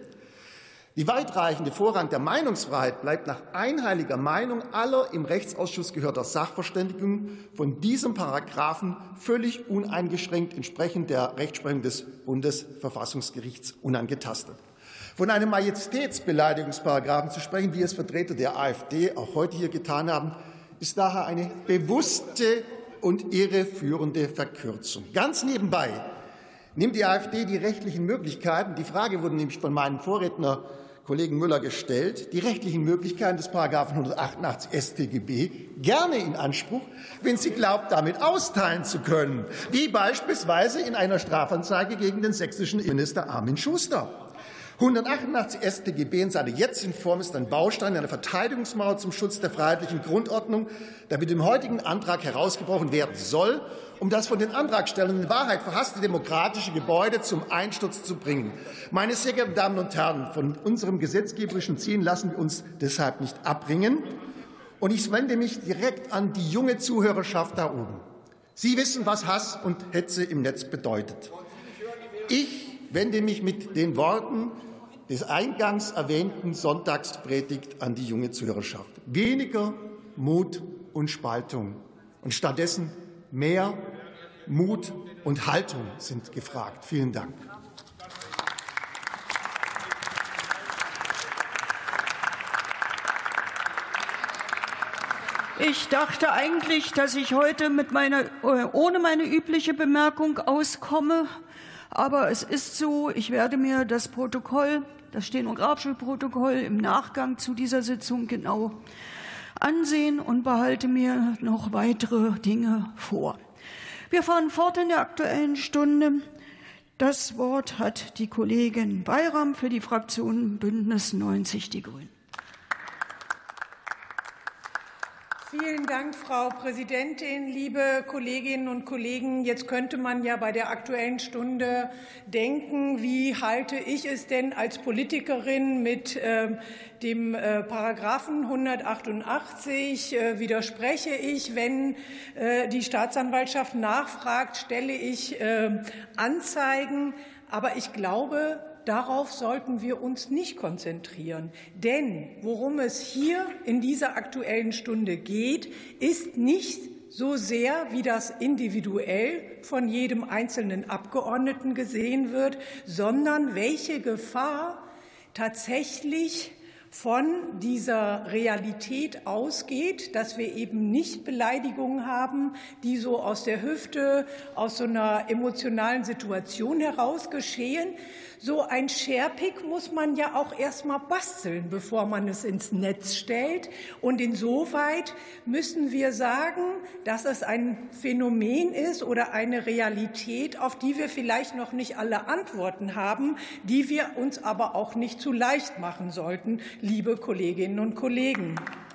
I: Die weitreichende Vorrang der Meinungsfreiheit bleibt nach einheiliger Meinung aller im Rechtsausschuss gehörter Sachverständigen von diesem Paragraphen völlig uneingeschränkt entsprechend der Rechtsprechung des Bundesverfassungsgerichts unangetastet. Von einem Majestätsbeleidigungsparagraphen zu sprechen, wie es Vertreter der AfD auch heute hier getan haben, ist daher eine bewusste und irreführende Verkürzung. Ganz nebenbei nimmt die AfD die rechtlichen Möglichkeiten, die Frage wurde nämlich von meinem Vorredner Kollegen Müller gestellt, die rechtlichen Möglichkeiten des Paragraphen hundertachtundachtzig S t G B gerne in Anspruch, wenn sie glaubt, damit austeilen zu können, wie beispielsweise in einer Strafanzeige gegen den sächsischen Innenminister Armin Schuster. hundertachtundachtzig S t G B in seiner jetzigen Form ist ein Baustein einer Verteidigungsmauer zum Schutz der freiheitlichen Grundordnung, der mit dem heutigen Antrag herausgebrochen werden soll, um das von den Antragstellern in Wahrheit verhasste demokratische Gebäude zum Einsturz zu bringen. Meine sehr geehrten Damen und Herren, von unserem gesetzgeberischen Ziel lassen wir uns deshalb nicht abbringen. Und ich wende mich direkt an die junge Zuhörerschaft da oben. Sie wissen, was Hass und Hetze im Netz bedeutet. Ich wende mich mit den Worten des eingangs erwähnten Sonntagspredigt an die junge Zuhörerschaft. Weniger Mut und Spaltung und stattdessen mehr Mut und Haltung sind gefragt. Vielen Dank.
B: Ich dachte eigentlich, dass ich heute mit meiner, ohne meine übliche Bemerkung auskomme. Aber es ist so, ich werde mir das Protokoll, das stenografische Protokoll im Nachgang zu dieser Sitzung genau ansehen und behalte mir noch weitere Dinge vor. Wir fahren fort in der Aktuellen Stunde. Das Wort hat die Kollegin Bayram für die Fraktion Bündnis neunzig Die Grünen.
J: Vielen Dank, Frau Präsidentin, liebe Kolleginnen und Kollegen. Jetzt könnte man ja bei der Aktuellen Stunde denken, wie halte ich es denn als Politikerin mit äh, dem äh, Paragraphen hundertachtundachtzig? Äh, widerspreche ich, wenn äh, die Staatsanwaltschaft nachfragt, stelle ich äh, Anzeigen? Aber ich glaube, darauf sollten wir uns nicht konzentrieren. Denn worum es hier in dieser Aktuellen Stunde geht, ist nicht so sehr, wie das individuell von jedem einzelnen Abgeordneten gesehen wird, sondern welche Gefahr tatsächlich von dieser Realität ausgeht, dass wir eben nicht Beleidigungen haben, die so aus der Hüfte, aus so einer emotionalen Situation heraus geschehen. So ein Sharepick muss man ja auch erst mal basteln, bevor man es ins Netz stellt. Und insoweit müssen wir sagen, dass es ein Phänomen ist oder eine Realität, auf die wir vielleicht noch nicht alle Antworten haben, die wir uns aber auch nicht zu leicht machen sollten, liebe Kolleginnen und Kollegen.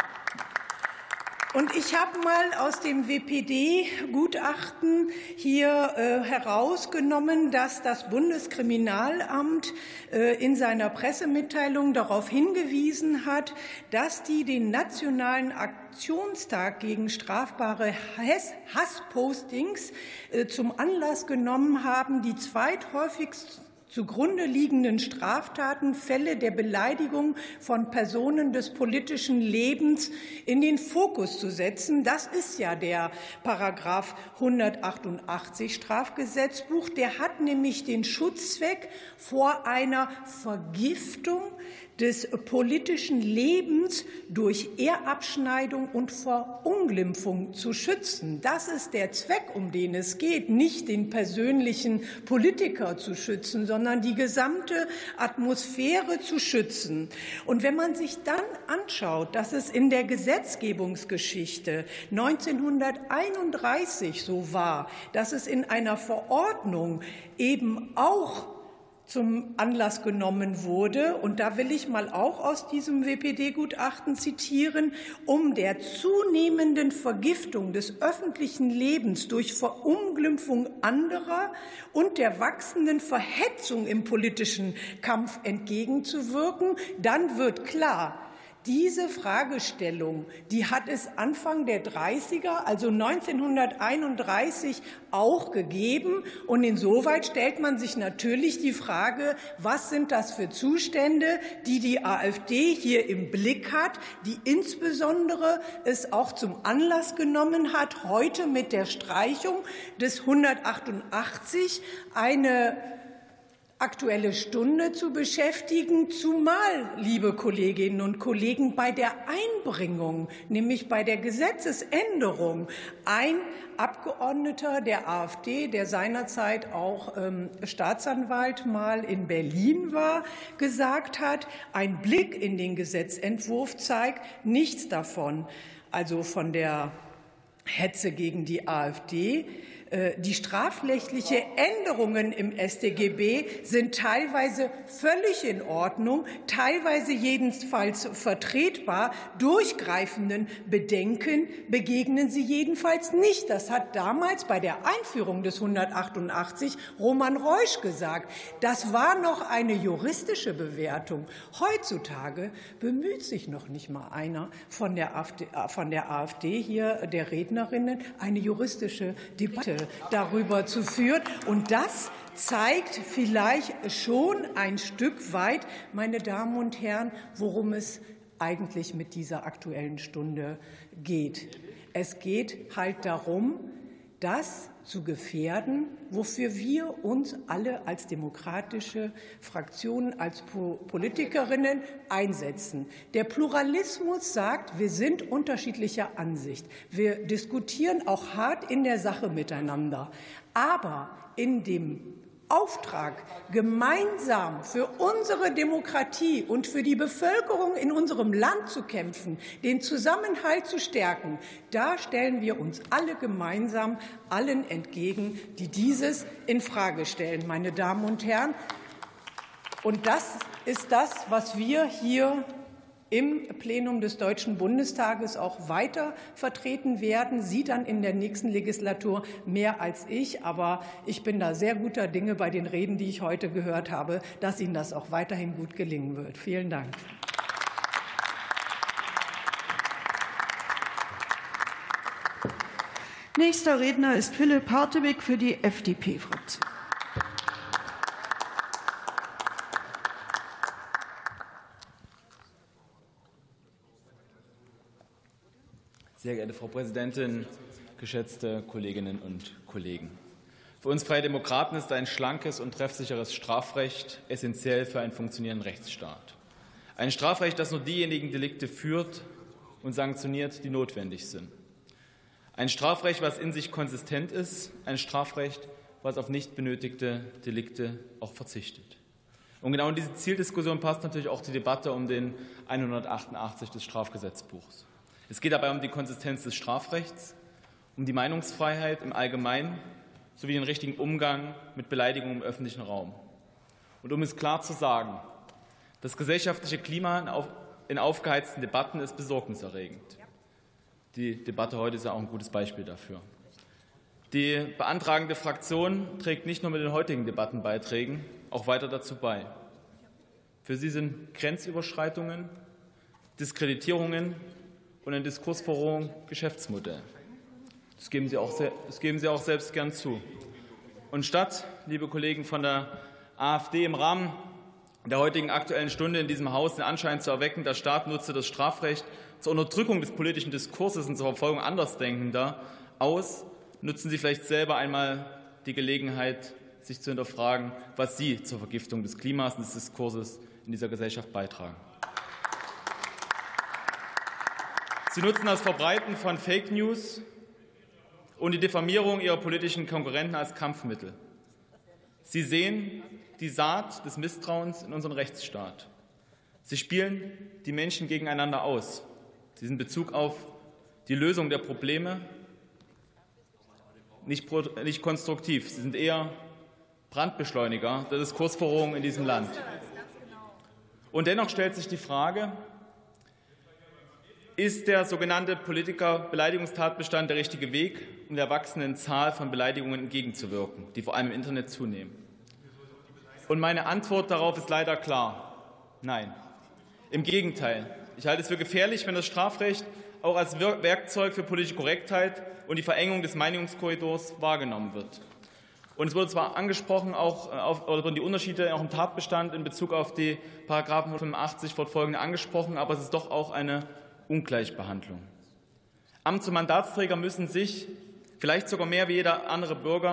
J: Und ich habe mal aus dem W P D-Gutachten hier äh, herausgenommen, dass das Bundeskriminalamt äh, in seiner Pressemitteilung darauf hingewiesen hat, dass die den Nationalen Aktionstag gegen strafbare Hasspostings äh, zum Anlass genommen haben, die zweithäufigsten zugrunde liegenden Straftaten, Fälle der Beleidigung von Personen des politischen Lebens in den Fokus zu setzen. Das ist ja der Paragraph hundertachtundachtzig Strafgesetzbuch. Der hat nämlich den Schutzzweck, vor einer Vergiftung des politischen Lebens durch Ehrabschneidung und Verunglimpfung zu schützen. Das ist der Zweck, um den es geht, nicht den persönlichen Politiker zu schützen, sondern die gesamte Atmosphäre zu schützen. Und wenn man sich dann anschaut, dass es in der Gesetzgebungsgeschichte neunzehnhunderteinunddreißig so war, dass es in einer Verordnung eben auch zum Anlass genommen wurde, und da will ich mal auch aus diesem W P D-Gutachten zitieren, um der zunehmenden Vergiftung des öffentlichen Lebens durch Verunglimpfung anderer und der wachsenden Verhetzung im politischen Kampf entgegenzuwirken, dann wird klar, diese Fragestellung, die hat es Anfang der dreißiger, also neunzehnhunderteinunddreißig, auch gegeben. Und insoweit stellt man sich natürlich die Frage, was sind das für Zustände, die die AfD hier im Blick hat, die insbesondere es auch zum Anlass genommen hat, heute mit der Streichung des hundertachtundachtzig eine Aktuelle Stunde zu beschäftigen, zumal, liebe Kolleginnen und Kollegen, bei der Einbringung, nämlich bei der Gesetzesänderung, ein Abgeordneter der AfD, der seinerzeit auch ähm, Staatsanwalt mal in Berlin war, gesagt hat, ein Blick in den Gesetzentwurf zeigt nichts davon, also von der Hetze gegen die AfD. Die strafrechtlichen Änderungen im S t G B sind teilweise völlig in Ordnung, teilweise jedenfalls vertretbar. Durchgreifenden Bedenken begegnen sie jedenfalls nicht. Das hat damals bei der Einführung des hundertachtundachtzig Roman Reusch gesagt. Das war noch eine juristische Bewertung. Heutzutage bemüht sich noch nicht mal einer von der AfD, von der AfD hier, der Rednerinnen, eine juristische Debatte darüber zu führen. Und das zeigt vielleicht schon ein Stück weit, meine Damen und Herren, worum es eigentlich mit dieser Aktuellen Stunde geht. Es geht halt darum, das zu gefährden, wofür wir uns alle als demokratische Fraktionen, als Politikerinnen einsetzen. Der Pluralismus sagt, wir sind unterschiedlicher Ansicht. Wir diskutieren auch hart in der Sache miteinander. Aber in dem Auftrag, gemeinsam für unsere Demokratie und für die Bevölkerung in unserem Land zu kämpfen, den Zusammenhalt zu stärken, da stellen wir uns alle gemeinsam allen entgegen, die dieses infrage stellen, meine Damen und Herren. Und das ist das, was wir hier im Plenum des Deutschen Bundestages auch weiter vertreten werden. Sie dann in der nächsten Legislatur mehr als ich. Aber ich bin da sehr guter Dinge bei den Reden, die ich heute gehört habe, dass Ihnen das auch weiterhin gut gelingen wird. Vielen Dank.
B: Nächster Redner ist Philipp Hartwig für die F D P-Fraktion.
K: Sehr geehrte Frau Präsidentin, geschätzte Kolleginnen und Kollegen! Für uns Freie Demokraten ist ein schlankes und treffsicheres Strafrecht essentiell für einen funktionierenden Rechtsstaat. Ein Strafrecht, das nur diejenigen Delikte führt und sanktioniert, die notwendig sind. Ein Strafrecht, was in sich konsistent ist, ein Strafrecht, was auf nicht benötigte Delikte auch verzichtet. Und genau in diese Zieldiskussion passt natürlich auch die Debatte um den hundertachtundachtzig des Strafgesetzbuchs. Es geht dabei um die Konsistenz des Strafrechts, um die Meinungsfreiheit im Allgemeinen sowie den richtigen Umgang mit Beleidigungen im öffentlichen Raum. Und um es klar zu sagen, das gesellschaftliche Klima in aufgeheizten Debatten ist besorgniserregend. Die Debatte heute ist ja auch ein gutes Beispiel dafür. Die beantragende Fraktion trägt nicht nur mit den heutigen Debattenbeiträgen auch weiter dazu bei. Für sie sind Grenzüberschreitungen, Diskreditierungen und eine Diskursverrohung Geschäftsmodell. Das geben Sie auch, das geben Sie auch selbst gern zu. Und statt, liebe Kollegen von der AfD, im Rahmen der heutigen Aktuellen Stunde in diesem Haus den Anschein zu erwecken, der Staat nutze das Strafrecht zur Unterdrückung des politischen Diskurses und zur Verfolgung Andersdenkender aus, nutzen Sie vielleicht selber einmal die Gelegenheit, sich zu hinterfragen, was Sie zur Vergiftung des Klimas und des Diskurses in dieser Gesellschaft beitragen. Sie nutzen das Verbreiten von Fake News und die Diffamierung ihrer politischen Konkurrenten als Kampfmittel. Sie sehen die Saat des Misstrauens in unserem Rechtsstaat. Sie spielen die Menschen gegeneinander aus. Sie sind in Bezug auf die Lösung der Probleme nicht, nicht konstruktiv. Sie sind eher Brandbeschleuniger der Diskursverrohung in diesem Land. Und dennoch stellt sich die Frage, ist der sogenannte Politiker-Beleidigungstatbestand der richtige Weg, um der wachsenden Zahl von Beleidigungen entgegenzuwirken, die vor allem im Internet zunehmen? Und meine Antwort darauf ist leider klar: Nein. Im Gegenteil. Ich halte es für gefährlich, wenn das Strafrecht auch als Werkzeug für politische Korrektheit und die Verengung des Meinungskorridors wahrgenommen wird. Und es wurde zwar angesprochen, auch auf, oder die Unterschiede auch im Tatbestand in Bezug auf die Paragraphen fünfundachtzig fortfolgende angesprochen, aber es ist doch auch eine Ungleichbehandlung. Amts- und Mandatsträger müssen sich, vielleicht sogar mehr wie jeder andere Bürger,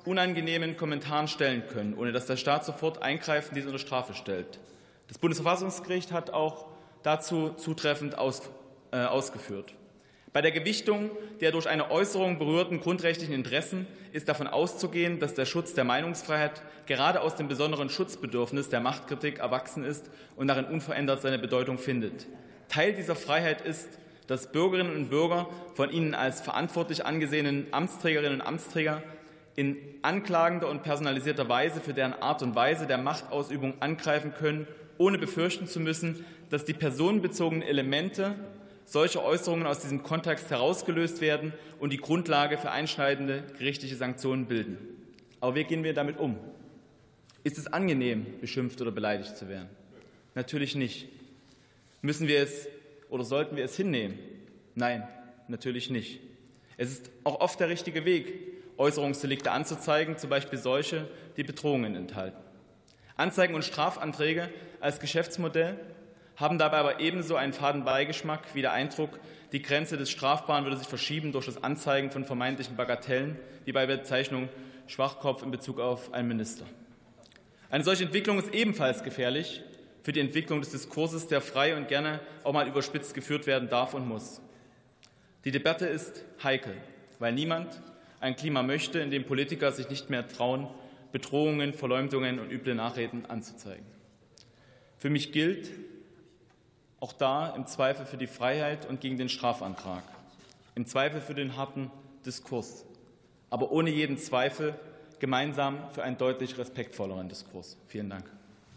K: unangenehmen Kommentaren stellen können, ohne dass der Staat sofort eingreift und diese unter Strafe stellt. Das Bundesverfassungsgericht hat auch dazu zutreffend aus, äh, ausgeführt. Bei der Gewichtung der durch eine Äußerung berührten grundrechtlichen Interessen ist davon auszugehen, dass der Schutz der Meinungsfreiheit gerade aus dem besonderen Schutzbedürfnis der Machtkritik erwachsen ist und darin unverändert seine Bedeutung findet. Teil dieser Freiheit ist, dass Bürgerinnen und Bürger von ihnen als verantwortlich angesehenen Amtsträgerinnen und Amtsträger in anklagender und personalisierter Weise für deren Art und Weise der Machtausübung angreifen können, ohne befürchten zu müssen, dass die personenbezogenen Elemente solche Äußerungen aus diesem Kontext herausgelöst werden und die Grundlage für einschneidende gerichtliche Sanktionen bilden. Aber wie gehen wir damit um? Ist es angenehm, beschimpft oder beleidigt zu werden? Natürlich nicht. Müssen wir es oder sollten wir es hinnehmen? Nein, natürlich nicht. Es ist auch oft der richtige Weg, Äußerungsdelikte anzuzeigen, zum Beispiel solche, die Bedrohungen enthalten. Anzeigen und Strafanträge als Geschäftsmodell haben dabei aber ebenso einen faden Beigeschmack wie der Eindruck, die Grenze des Strafbaren würde sich verschieben durch das Anzeigen von vermeintlichen Bagatellen, wie bei der Bezeichnung Schwachkopf in Bezug auf einen Minister. Eine solche Entwicklung ist ebenfalls gefährlich für die Entwicklung des Diskurses, der frei und gerne auch mal überspitzt geführt werden darf und muss. Die Debatte ist heikel, weil niemand ein Klima möchte, in dem Politiker sich nicht mehr trauen, Bedrohungen, Verleumdungen und üble Nachreden anzuzeigen. Für mich gilt auch da im Zweifel für die Freiheit und gegen den Strafantrag, im Zweifel für den harten Diskurs, aber ohne jeden Zweifel gemeinsam für einen deutlich respektvolleren Diskurs. Vielen Dank.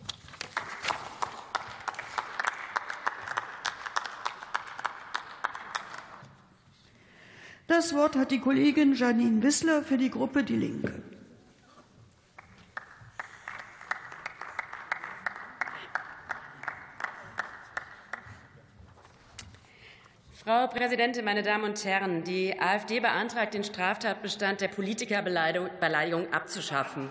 B: Das Wort hat die Kollegin Janine Wissler für die Gruppe Die Linke.
L: Frau Präsidentin, meine Damen und Herren! Die AfD beantragt, den Straftatbestand der Politikerbeleidigung abzuschaffen.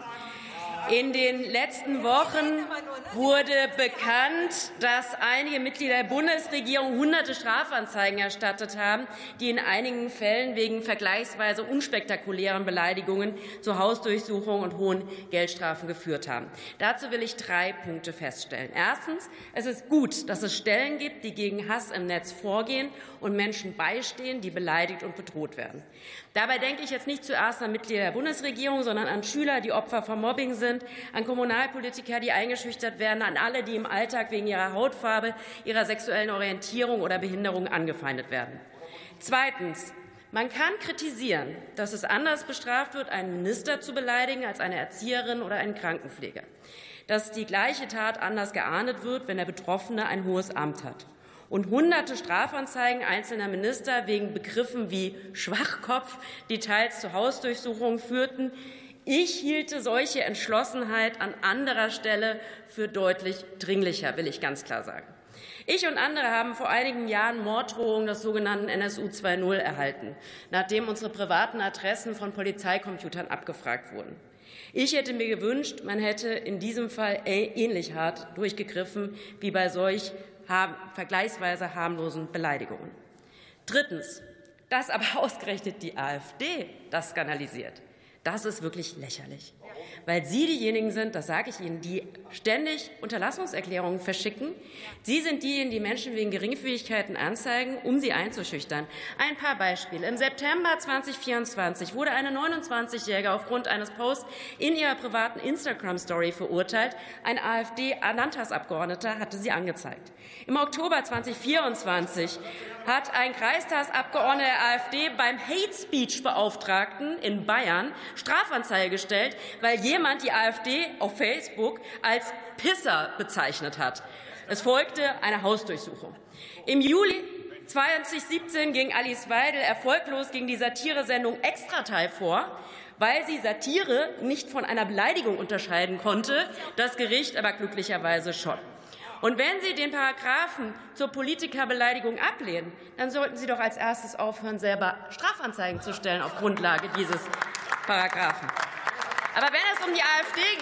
L: In den letzten Wochen wurde bekannt, dass einige Mitglieder der Bundesregierung hunderte Strafanzeigen erstattet haben, die in einigen Fällen wegen vergleichsweise unspektakulären Beleidigungen zu Hausdurchsuchungen und hohen Geldstrafen geführt haben. Dazu will ich drei Punkte feststellen. Erstens. Es ist gut, dass es Stellen gibt, die gegen Hass im Netz vorgehen und Menschen beistehen, die beleidigt und bedroht werden. Dabei denke ich jetzt nicht zuerst an Mitglieder der Bundesregierung, sondern an Schüler, die Opfer von Mobbing sind, an Kommunalpolitiker, die eingeschüchtert werden, an alle, die im Alltag wegen ihrer Hautfarbe, ihrer sexuellen Orientierung oder Behinderung angefeindet werden. Zweitens. Man kann kritisieren, dass es anders bestraft wird, einen Minister zu beleidigen als eine Erzieherin oder einen Krankenpfleger, dass die gleiche Tat anders geahndet wird, wenn der Betroffene ein hohes Amt hat. Und hunderte Strafanzeigen einzelner Minister wegen Begriffen wie Schwachkopf, die teils zu Hausdurchsuchungen führten. Ich hielte solche Entschlossenheit an anderer Stelle für deutlich dringlicher, will ich ganz klar sagen. Ich und andere haben vor einigen Jahren Morddrohungen des sogenannten N S U zwei Punkt null erhalten, nachdem unsere privaten Adressen von Polizeicomputern abgefragt wurden. Ich hätte mir gewünscht, man hätte in diesem Fall ähnlich hart durchgegriffen wie bei solch vergleichsweise harmlosen Beleidigungen. Drittens. Dass aber ausgerechnet die AfD das skandalisiert, das ist wirklich lächerlich. Weil Sie diejenigen sind, das sage ich Ihnen, die ständig Unterlassungserklärungen verschicken. Sie sind diejenigen, die Menschen wegen Geringfügigkeiten anzeigen, um sie einzuschüchtern. Ein paar Beispiele. Im September zweitausendvierundzwanzig wurde eine neunundzwanzigjährige aufgrund eines Posts in ihrer privaten Instagram-Story verurteilt. Ein AfD-Landtagsabgeordneter hatte sie angezeigt. Im Oktober zweitausendvierundzwanzig hat ein Kreistagsabgeordneter der AfD beim Hate-Speech-Beauftragten in Bayern Strafanzeige gestellt, weil jemand die AfD auf Facebook als Pisser bezeichnet hat. Es folgte eine Hausdurchsuchung. Im Juli zweitausendsiebzehn ging Alice Weidel erfolglos gegen die Satiresendung Extrateil vor, weil sie Satire nicht von einer Beleidigung unterscheiden konnte, das Gericht aber glücklicherweise schon. Und wenn Sie den Paragraphen zur Politikerbeleidigung ablehnen, dann sollten Sie doch als erstes aufhören, selber Strafanzeigen zu stellen auf Grundlage dieses Paragraphen. Aber wenn es um die AfD geht,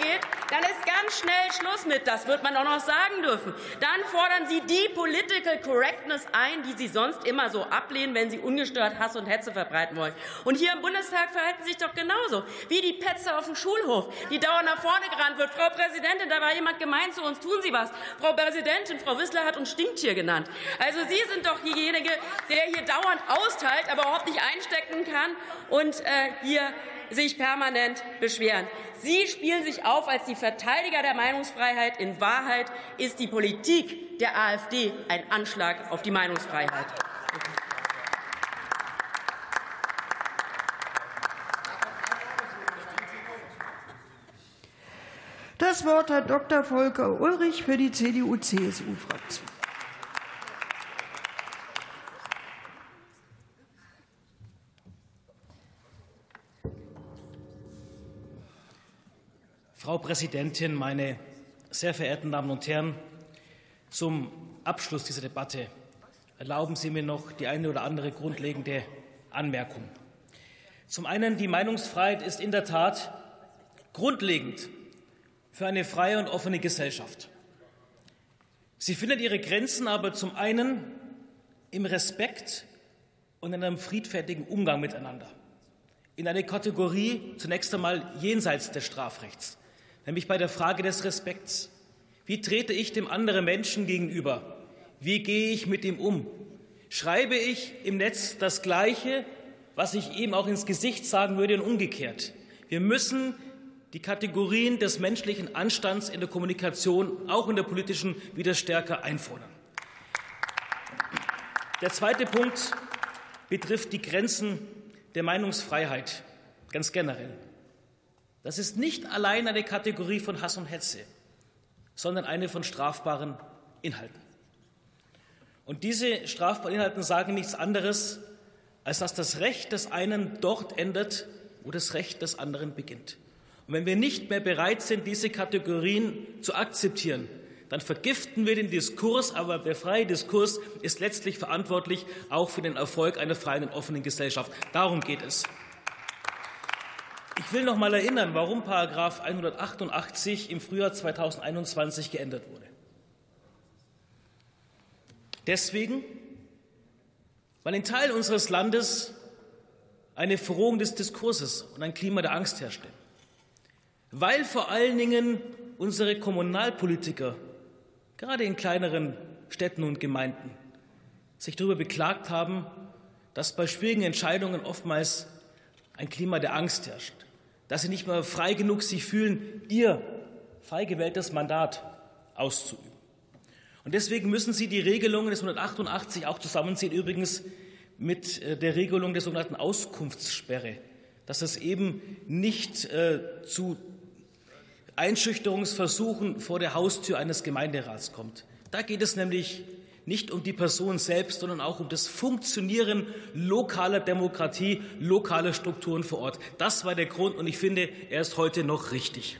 L: dann ist ganz schnell Schluss mit, das wird man auch noch sagen dürfen. Dann fordern Sie die Political Correctness ein, die Sie sonst immer so ablehnen, wenn Sie ungestört Hass und Hetze verbreiten wollen. Und hier im Bundestag verhalten Sie sich doch genauso, wie die Petze auf dem Schulhof, die dauernd nach vorne gerannt wird. Frau Präsidentin, da war jemand gemein zu uns, tun Sie was. Frau Präsidentin, Frau Wissler hat uns Stinktier genannt. Also Sie sind doch diejenige, der hier dauernd austeilt, aber überhaupt nicht einstecken kann und äh, hier sich permanent beschweren. Sie spielen sich auf als die Verteidiger der Meinungsfreiheit. In Wahrheit ist die Politik der AfD ein Anschlag auf die Meinungsfreiheit.
B: Das Wort hat Doktor Volker Ulrich für die C D U C S U-Fraktion.
M: Frau Präsidentin, meine sehr verehrten Damen und Herren! Zum Abschluss dieser Debatte erlauben Sie mir noch die eine oder andere grundlegende Anmerkung. Zum einen, die Meinungsfreiheit ist in der Tat grundlegend für eine freie und offene Gesellschaft. Sie findet ihre Grenzen aber zum einen im Respekt und in einem friedfertigen Umgang miteinander, in eine Kategorie zunächst einmal jenseits des Strafrechts, nämlich bei der Frage des Respekts. Wie trete ich dem anderen Menschen gegenüber? Wie gehe ich mit ihm um? Schreibe ich im Netz das Gleiche, was ich ihm auch ins Gesicht sagen würde, und umgekehrt? Wir müssen die Kategorien des menschlichen Anstands in der Kommunikation, auch in der politischen, wieder stärker einfordern. Der zweite Punkt betrifft die Grenzen der Meinungsfreiheit ganz generell. Das ist nicht allein eine Kategorie von Hass und Hetze, sondern eine von strafbaren Inhalten. Und diese strafbaren Inhalte sagen nichts anderes, als dass das Recht des einen dort endet, wo das Recht des anderen beginnt. Und wenn wir nicht mehr bereit sind, diese Kategorien zu akzeptieren, dann vergiften wir den Diskurs, aber der freie Diskurs ist letztlich verantwortlich auch für den Erfolg einer freien und offenen Gesellschaft. Darum geht es. Ich will noch einmal erinnern, warum Paragraph hundertachtundachtzig im Frühjahr zweitausendeinundzwanzig geändert wurde. Deswegen, weil in Teilen unseres Landes eine Verrohung des Diskurses und ein Klima der Angst herrschte. Weil vor allen Dingen unsere Kommunalpolitiker, gerade in kleineren Städten und Gemeinden, sich darüber beklagt haben, dass bei schwierigen Entscheidungen oftmals ein Klima der Angst herrscht, dass sie nicht mehr frei genug sich fühlen, ihr frei gewähltes Mandat auszuüben. Und deswegen müssen Sie die Regelungen des hundertachtundachtzig auch zusammenziehen, übrigens mit der Regelung der sogenannten Auskunftssperre, dass es eben nicht äh, zu Einschüchterungsversuchen vor der Haustür eines Gemeinderats kommt. Da geht es nämlich nicht um die Person selbst, sondern auch um das Funktionieren lokaler Demokratie, lokaler Strukturen vor Ort. Das war der Grund, und ich finde, er ist heute noch richtig.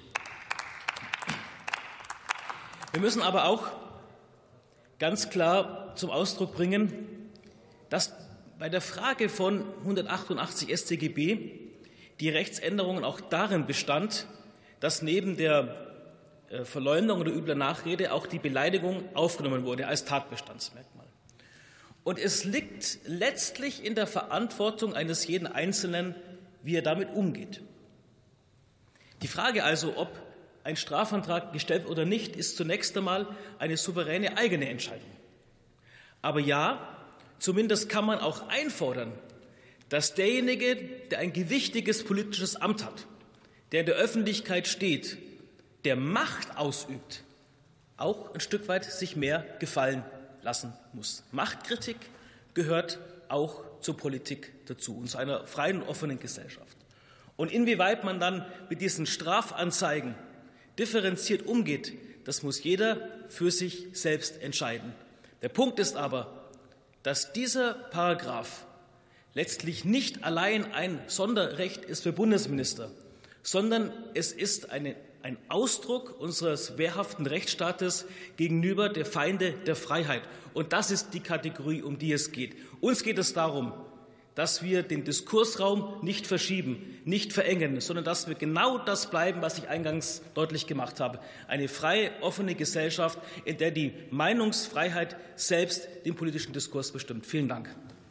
M: Wir müssen aber auch ganz klar zum Ausdruck bringen, dass bei der Frage von hundertachtundachtzig S t G B die Rechtsänderung auch darin bestand, dass neben der Verleumdung oder übler Nachrede auch die Beleidigung aufgenommen wurde als Tatbestandsmerkmal. Und es liegt letztlich in der Verantwortung eines jeden Einzelnen, wie er damit umgeht. Die Frage also, ob ein Strafantrag gestellt wird oder nicht, ist zunächst einmal eine souveräne eigene Entscheidung. Aber ja, zumindest kann man auch einfordern, dass derjenige, der ein gewichtiges politisches Amt hat, der in der Öffentlichkeit steht, der Macht ausübt, auch ein Stück weit sich mehr gefallen lassen muss. Machtkritik gehört auch zur Politik dazu und zu einer freien und offenen Gesellschaft. Und inwieweit man dann mit diesen Strafanzeigen differenziert umgeht, das muss jeder für sich selbst entscheiden. Der Punkt ist aber, dass dieser Paragraph letztlich nicht allein ein Sonderrecht ist für Bundesminister, sondern es ist eine, ein Ausdruck unseres wehrhaften Rechtsstaates gegenüber der Feinde der Freiheit. Und das ist die Kategorie, um die es geht. Uns geht es darum, dass wir den Diskursraum nicht verschieben, nicht verengen, sondern dass wir genau das bleiben, was ich eingangs deutlich gemacht habe. Eine freie, offene Gesellschaft, in der die Meinungsfreiheit selbst den politischen Diskurs bestimmt. Vielen Dank.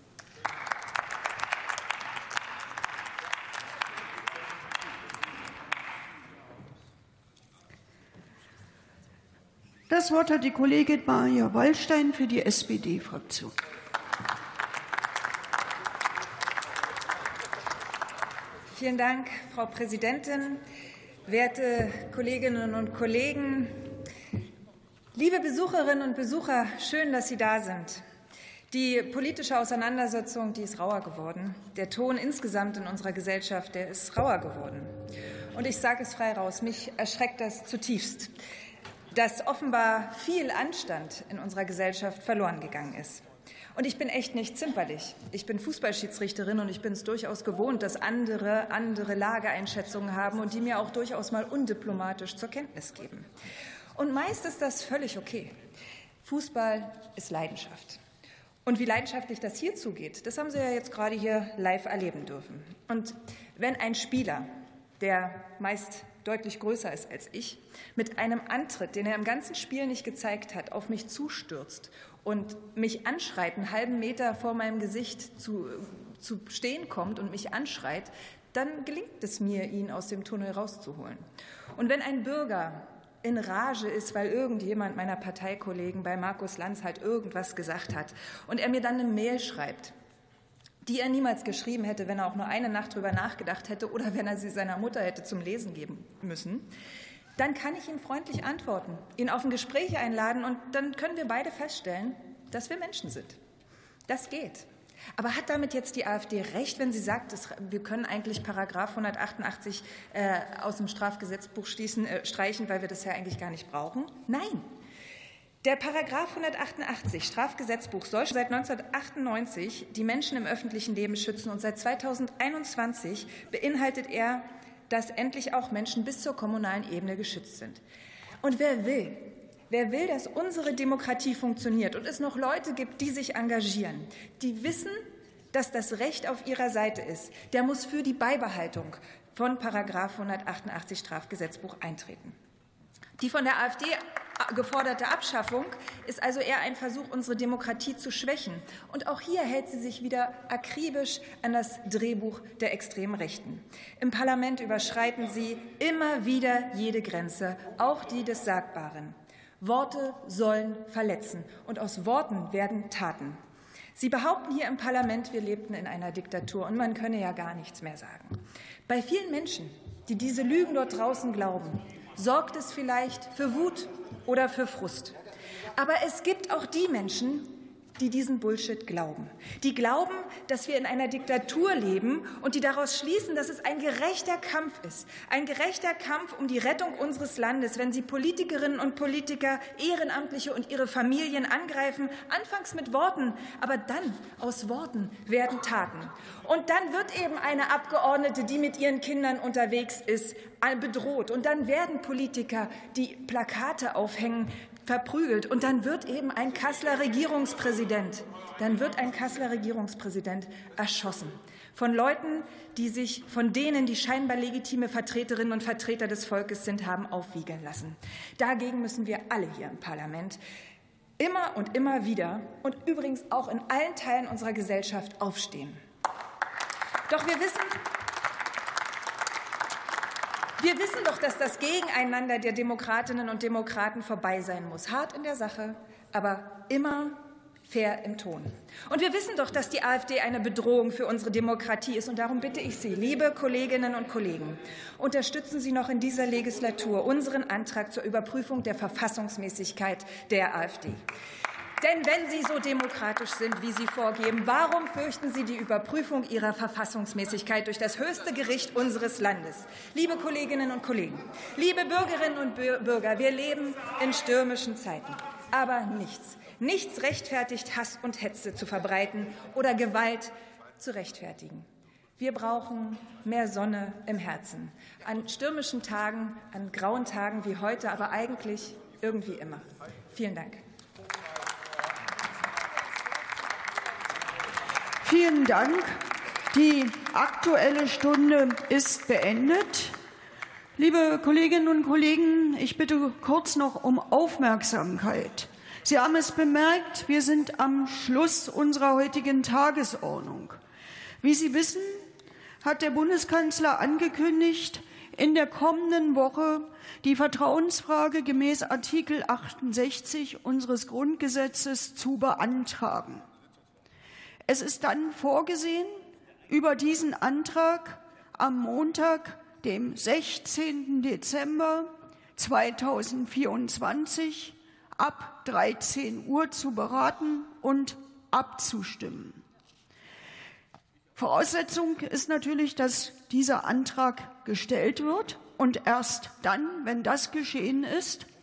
B: Das Wort hat die Kollegin Maja Wallstein für die S P D-Fraktion.
N: Vielen Dank, Frau Präsidentin, werte Kolleginnen und Kollegen, liebe Besucherinnen und Besucher, schön, dass Sie da sind. Die politische Auseinandersetzung, die ist rauer geworden. Der Ton insgesamt in unserer Gesellschaft, der ist rauer geworden. Und ich sage es frei raus, mich erschreckt das zutiefst, dass offenbar viel Anstand in unserer Gesellschaft verloren gegangen ist. Und ich bin echt nicht zimperlich. Ich bin Fußballschiedsrichterin und ich bin es durchaus gewohnt, dass andere andere Lageeinschätzungen haben und die mir auch durchaus mal undiplomatisch zur Kenntnis geben. Und meist ist das völlig okay. Fußball ist Leidenschaft. Und wie leidenschaftlich das hier zugeht, das haben Sie ja jetzt gerade hier live erleben dürfen. Und wenn ein Spieler, der meist deutlich größer ist als ich, mit einem Antritt, den er im ganzen Spiel nicht gezeigt hat, auf mich zustürzt und mich anschreit, einen halben Meter vor meinem Gesicht zu, zu stehen kommt und mich anschreit, dann gelingt es mir, ihn aus dem Tunnel rauszuholen. Und wenn ein Bürger in Rage ist, weil irgendjemand meiner Parteikollegen bei Markus Lanz halt irgendwas gesagt hat und er mir dann eine Mail schreibt, die er niemals geschrieben hätte, wenn er auch nur eine Nacht drüber nachgedacht hätte oder wenn er sie seiner Mutter hätte zum Lesen geben müssen, dann kann ich ihm freundlich antworten, ihn auf ein Gespräch einladen und dann können wir beide feststellen, dass wir Menschen sind. Das geht. Aber hat damit jetzt die AfD recht, wenn sie sagt, dass wir können eigentlich Paragraph hundertachtundachtzig äh, aus dem Strafgesetzbuch schließen, äh, streichen, weil wir das ja eigentlich gar nicht brauchen? Nein. Der Paragraph hundertachtundachtzig Strafgesetzbuch soll schon seit neunzehnhundertachtundneunzig die Menschen im öffentlichen Leben schützen und seit zweitausendeinundzwanzig beinhaltet er, dass endlich auch Menschen bis zur kommunalen Ebene geschützt sind. Und wer will, wer will, dass unsere Demokratie funktioniert und es noch Leute gibt, die sich engagieren, die wissen, dass das Recht auf ihrer Seite ist, der muss für die Beibehaltung von Paragraph hundertachtundachtzig Strafgesetzbuch eintreten. Die von der AfD geforderte Abschaffung ist also eher ein Versuch, unsere Demokratie zu schwächen. Und auch hier hält sie sich wieder akribisch an das Drehbuch der extremen Rechten. Im Parlament überschreiten sie immer wieder jede Grenze, auch die des Sagbaren. Worte sollen verletzen, und aus Worten werden Taten. Sie behaupten hier im Parlament, wir lebten in einer Diktatur, und man könne ja gar nichts mehr sagen. Bei vielen Menschen, die diese Lügen dort draußen glauben, sorgt es vielleicht für Wut oder für Frust. Aber es gibt auch die Menschen, die diesen Bullshit glauben. Die glauben, dass wir in einer Diktatur leben und die daraus schließen, dass es ein gerechter Kampf ist. Ein gerechter Kampf um die Rettung unseres Landes, wenn sie Politikerinnen und Politiker, Ehrenamtliche und ihre Familien angreifen, anfangs mit Worten, aber dann aus Worten werden Taten. Und dann wird eben eine Abgeordnete, die mit ihren Kindern unterwegs ist, bedroht. Und dann werden Politiker, die Plakate aufhängen, verprügelt. Und dann wird eben ein Kasseler Regierungspräsident, dann wird ein Kasseler Regierungspräsident erschossen. Von Leuten, die sich von denen, die scheinbar legitime Vertreterinnen und Vertreter des Volkes sind, haben aufwiegeln lassen. Dagegen müssen wir alle hier im Parlament immer und immer wieder und übrigens auch in allen Teilen unserer Gesellschaft aufstehen. Doch wir wissen, Wir wissen doch, dass das Gegeneinander der Demokratinnen und Demokraten vorbei sein muss. Hart in der Sache, aber immer fair im Ton. Und wir wissen doch, dass die AfD eine Bedrohung für unsere Demokratie ist. Und darum bitte ich Sie, liebe Kolleginnen und Kollegen, unterstützen Sie noch in dieser Legislatur unseren Antrag zur Überprüfung der Verfassungsmäßigkeit der AfD. Denn wenn Sie so demokratisch sind, wie Sie vorgeben, warum fürchten Sie die Überprüfung Ihrer Verfassungsmäßigkeit durch das höchste Gericht unseres Landes? Liebe Kolleginnen und Kollegen, liebe Bürgerinnen und Bürger, wir leben in stürmischen Zeiten. Aber nichts, nichts rechtfertigt, Hass und Hetze zu verbreiten oder Gewalt zu rechtfertigen. Wir brauchen mehr Sonne im Herzen. An stürmischen Tagen, an grauen Tagen wie heute, aber eigentlich irgendwie immer. Vielen Dank.
B: Vielen Dank. Die Aktuelle Stunde ist beendet. Liebe Kolleginnen und Kollegen, ich bitte kurz noch um Aufmerksamkeit. Sie haben es bemerkt, wir sind am Schluss unserer heutigen Tagesordnung. Wie Sie wissen, hat der Bundeskanzler angekündigt, in der kommenden Woche die Vertrauensfrage gemäß Artikel achtundsechzig unseres Grundgesetzes zu beantragen. Es ist dann vorgesehen, über diesen Antrag am Montag, dem sechzehnten Dezember zweitausendvierundzwanzig ab dreizehn Uhr zu beraten und abzustimmen. Voraussetzung ist natürlich, dass dieser Antrag gestellt wird und erst dann, wenn das geschehen ist,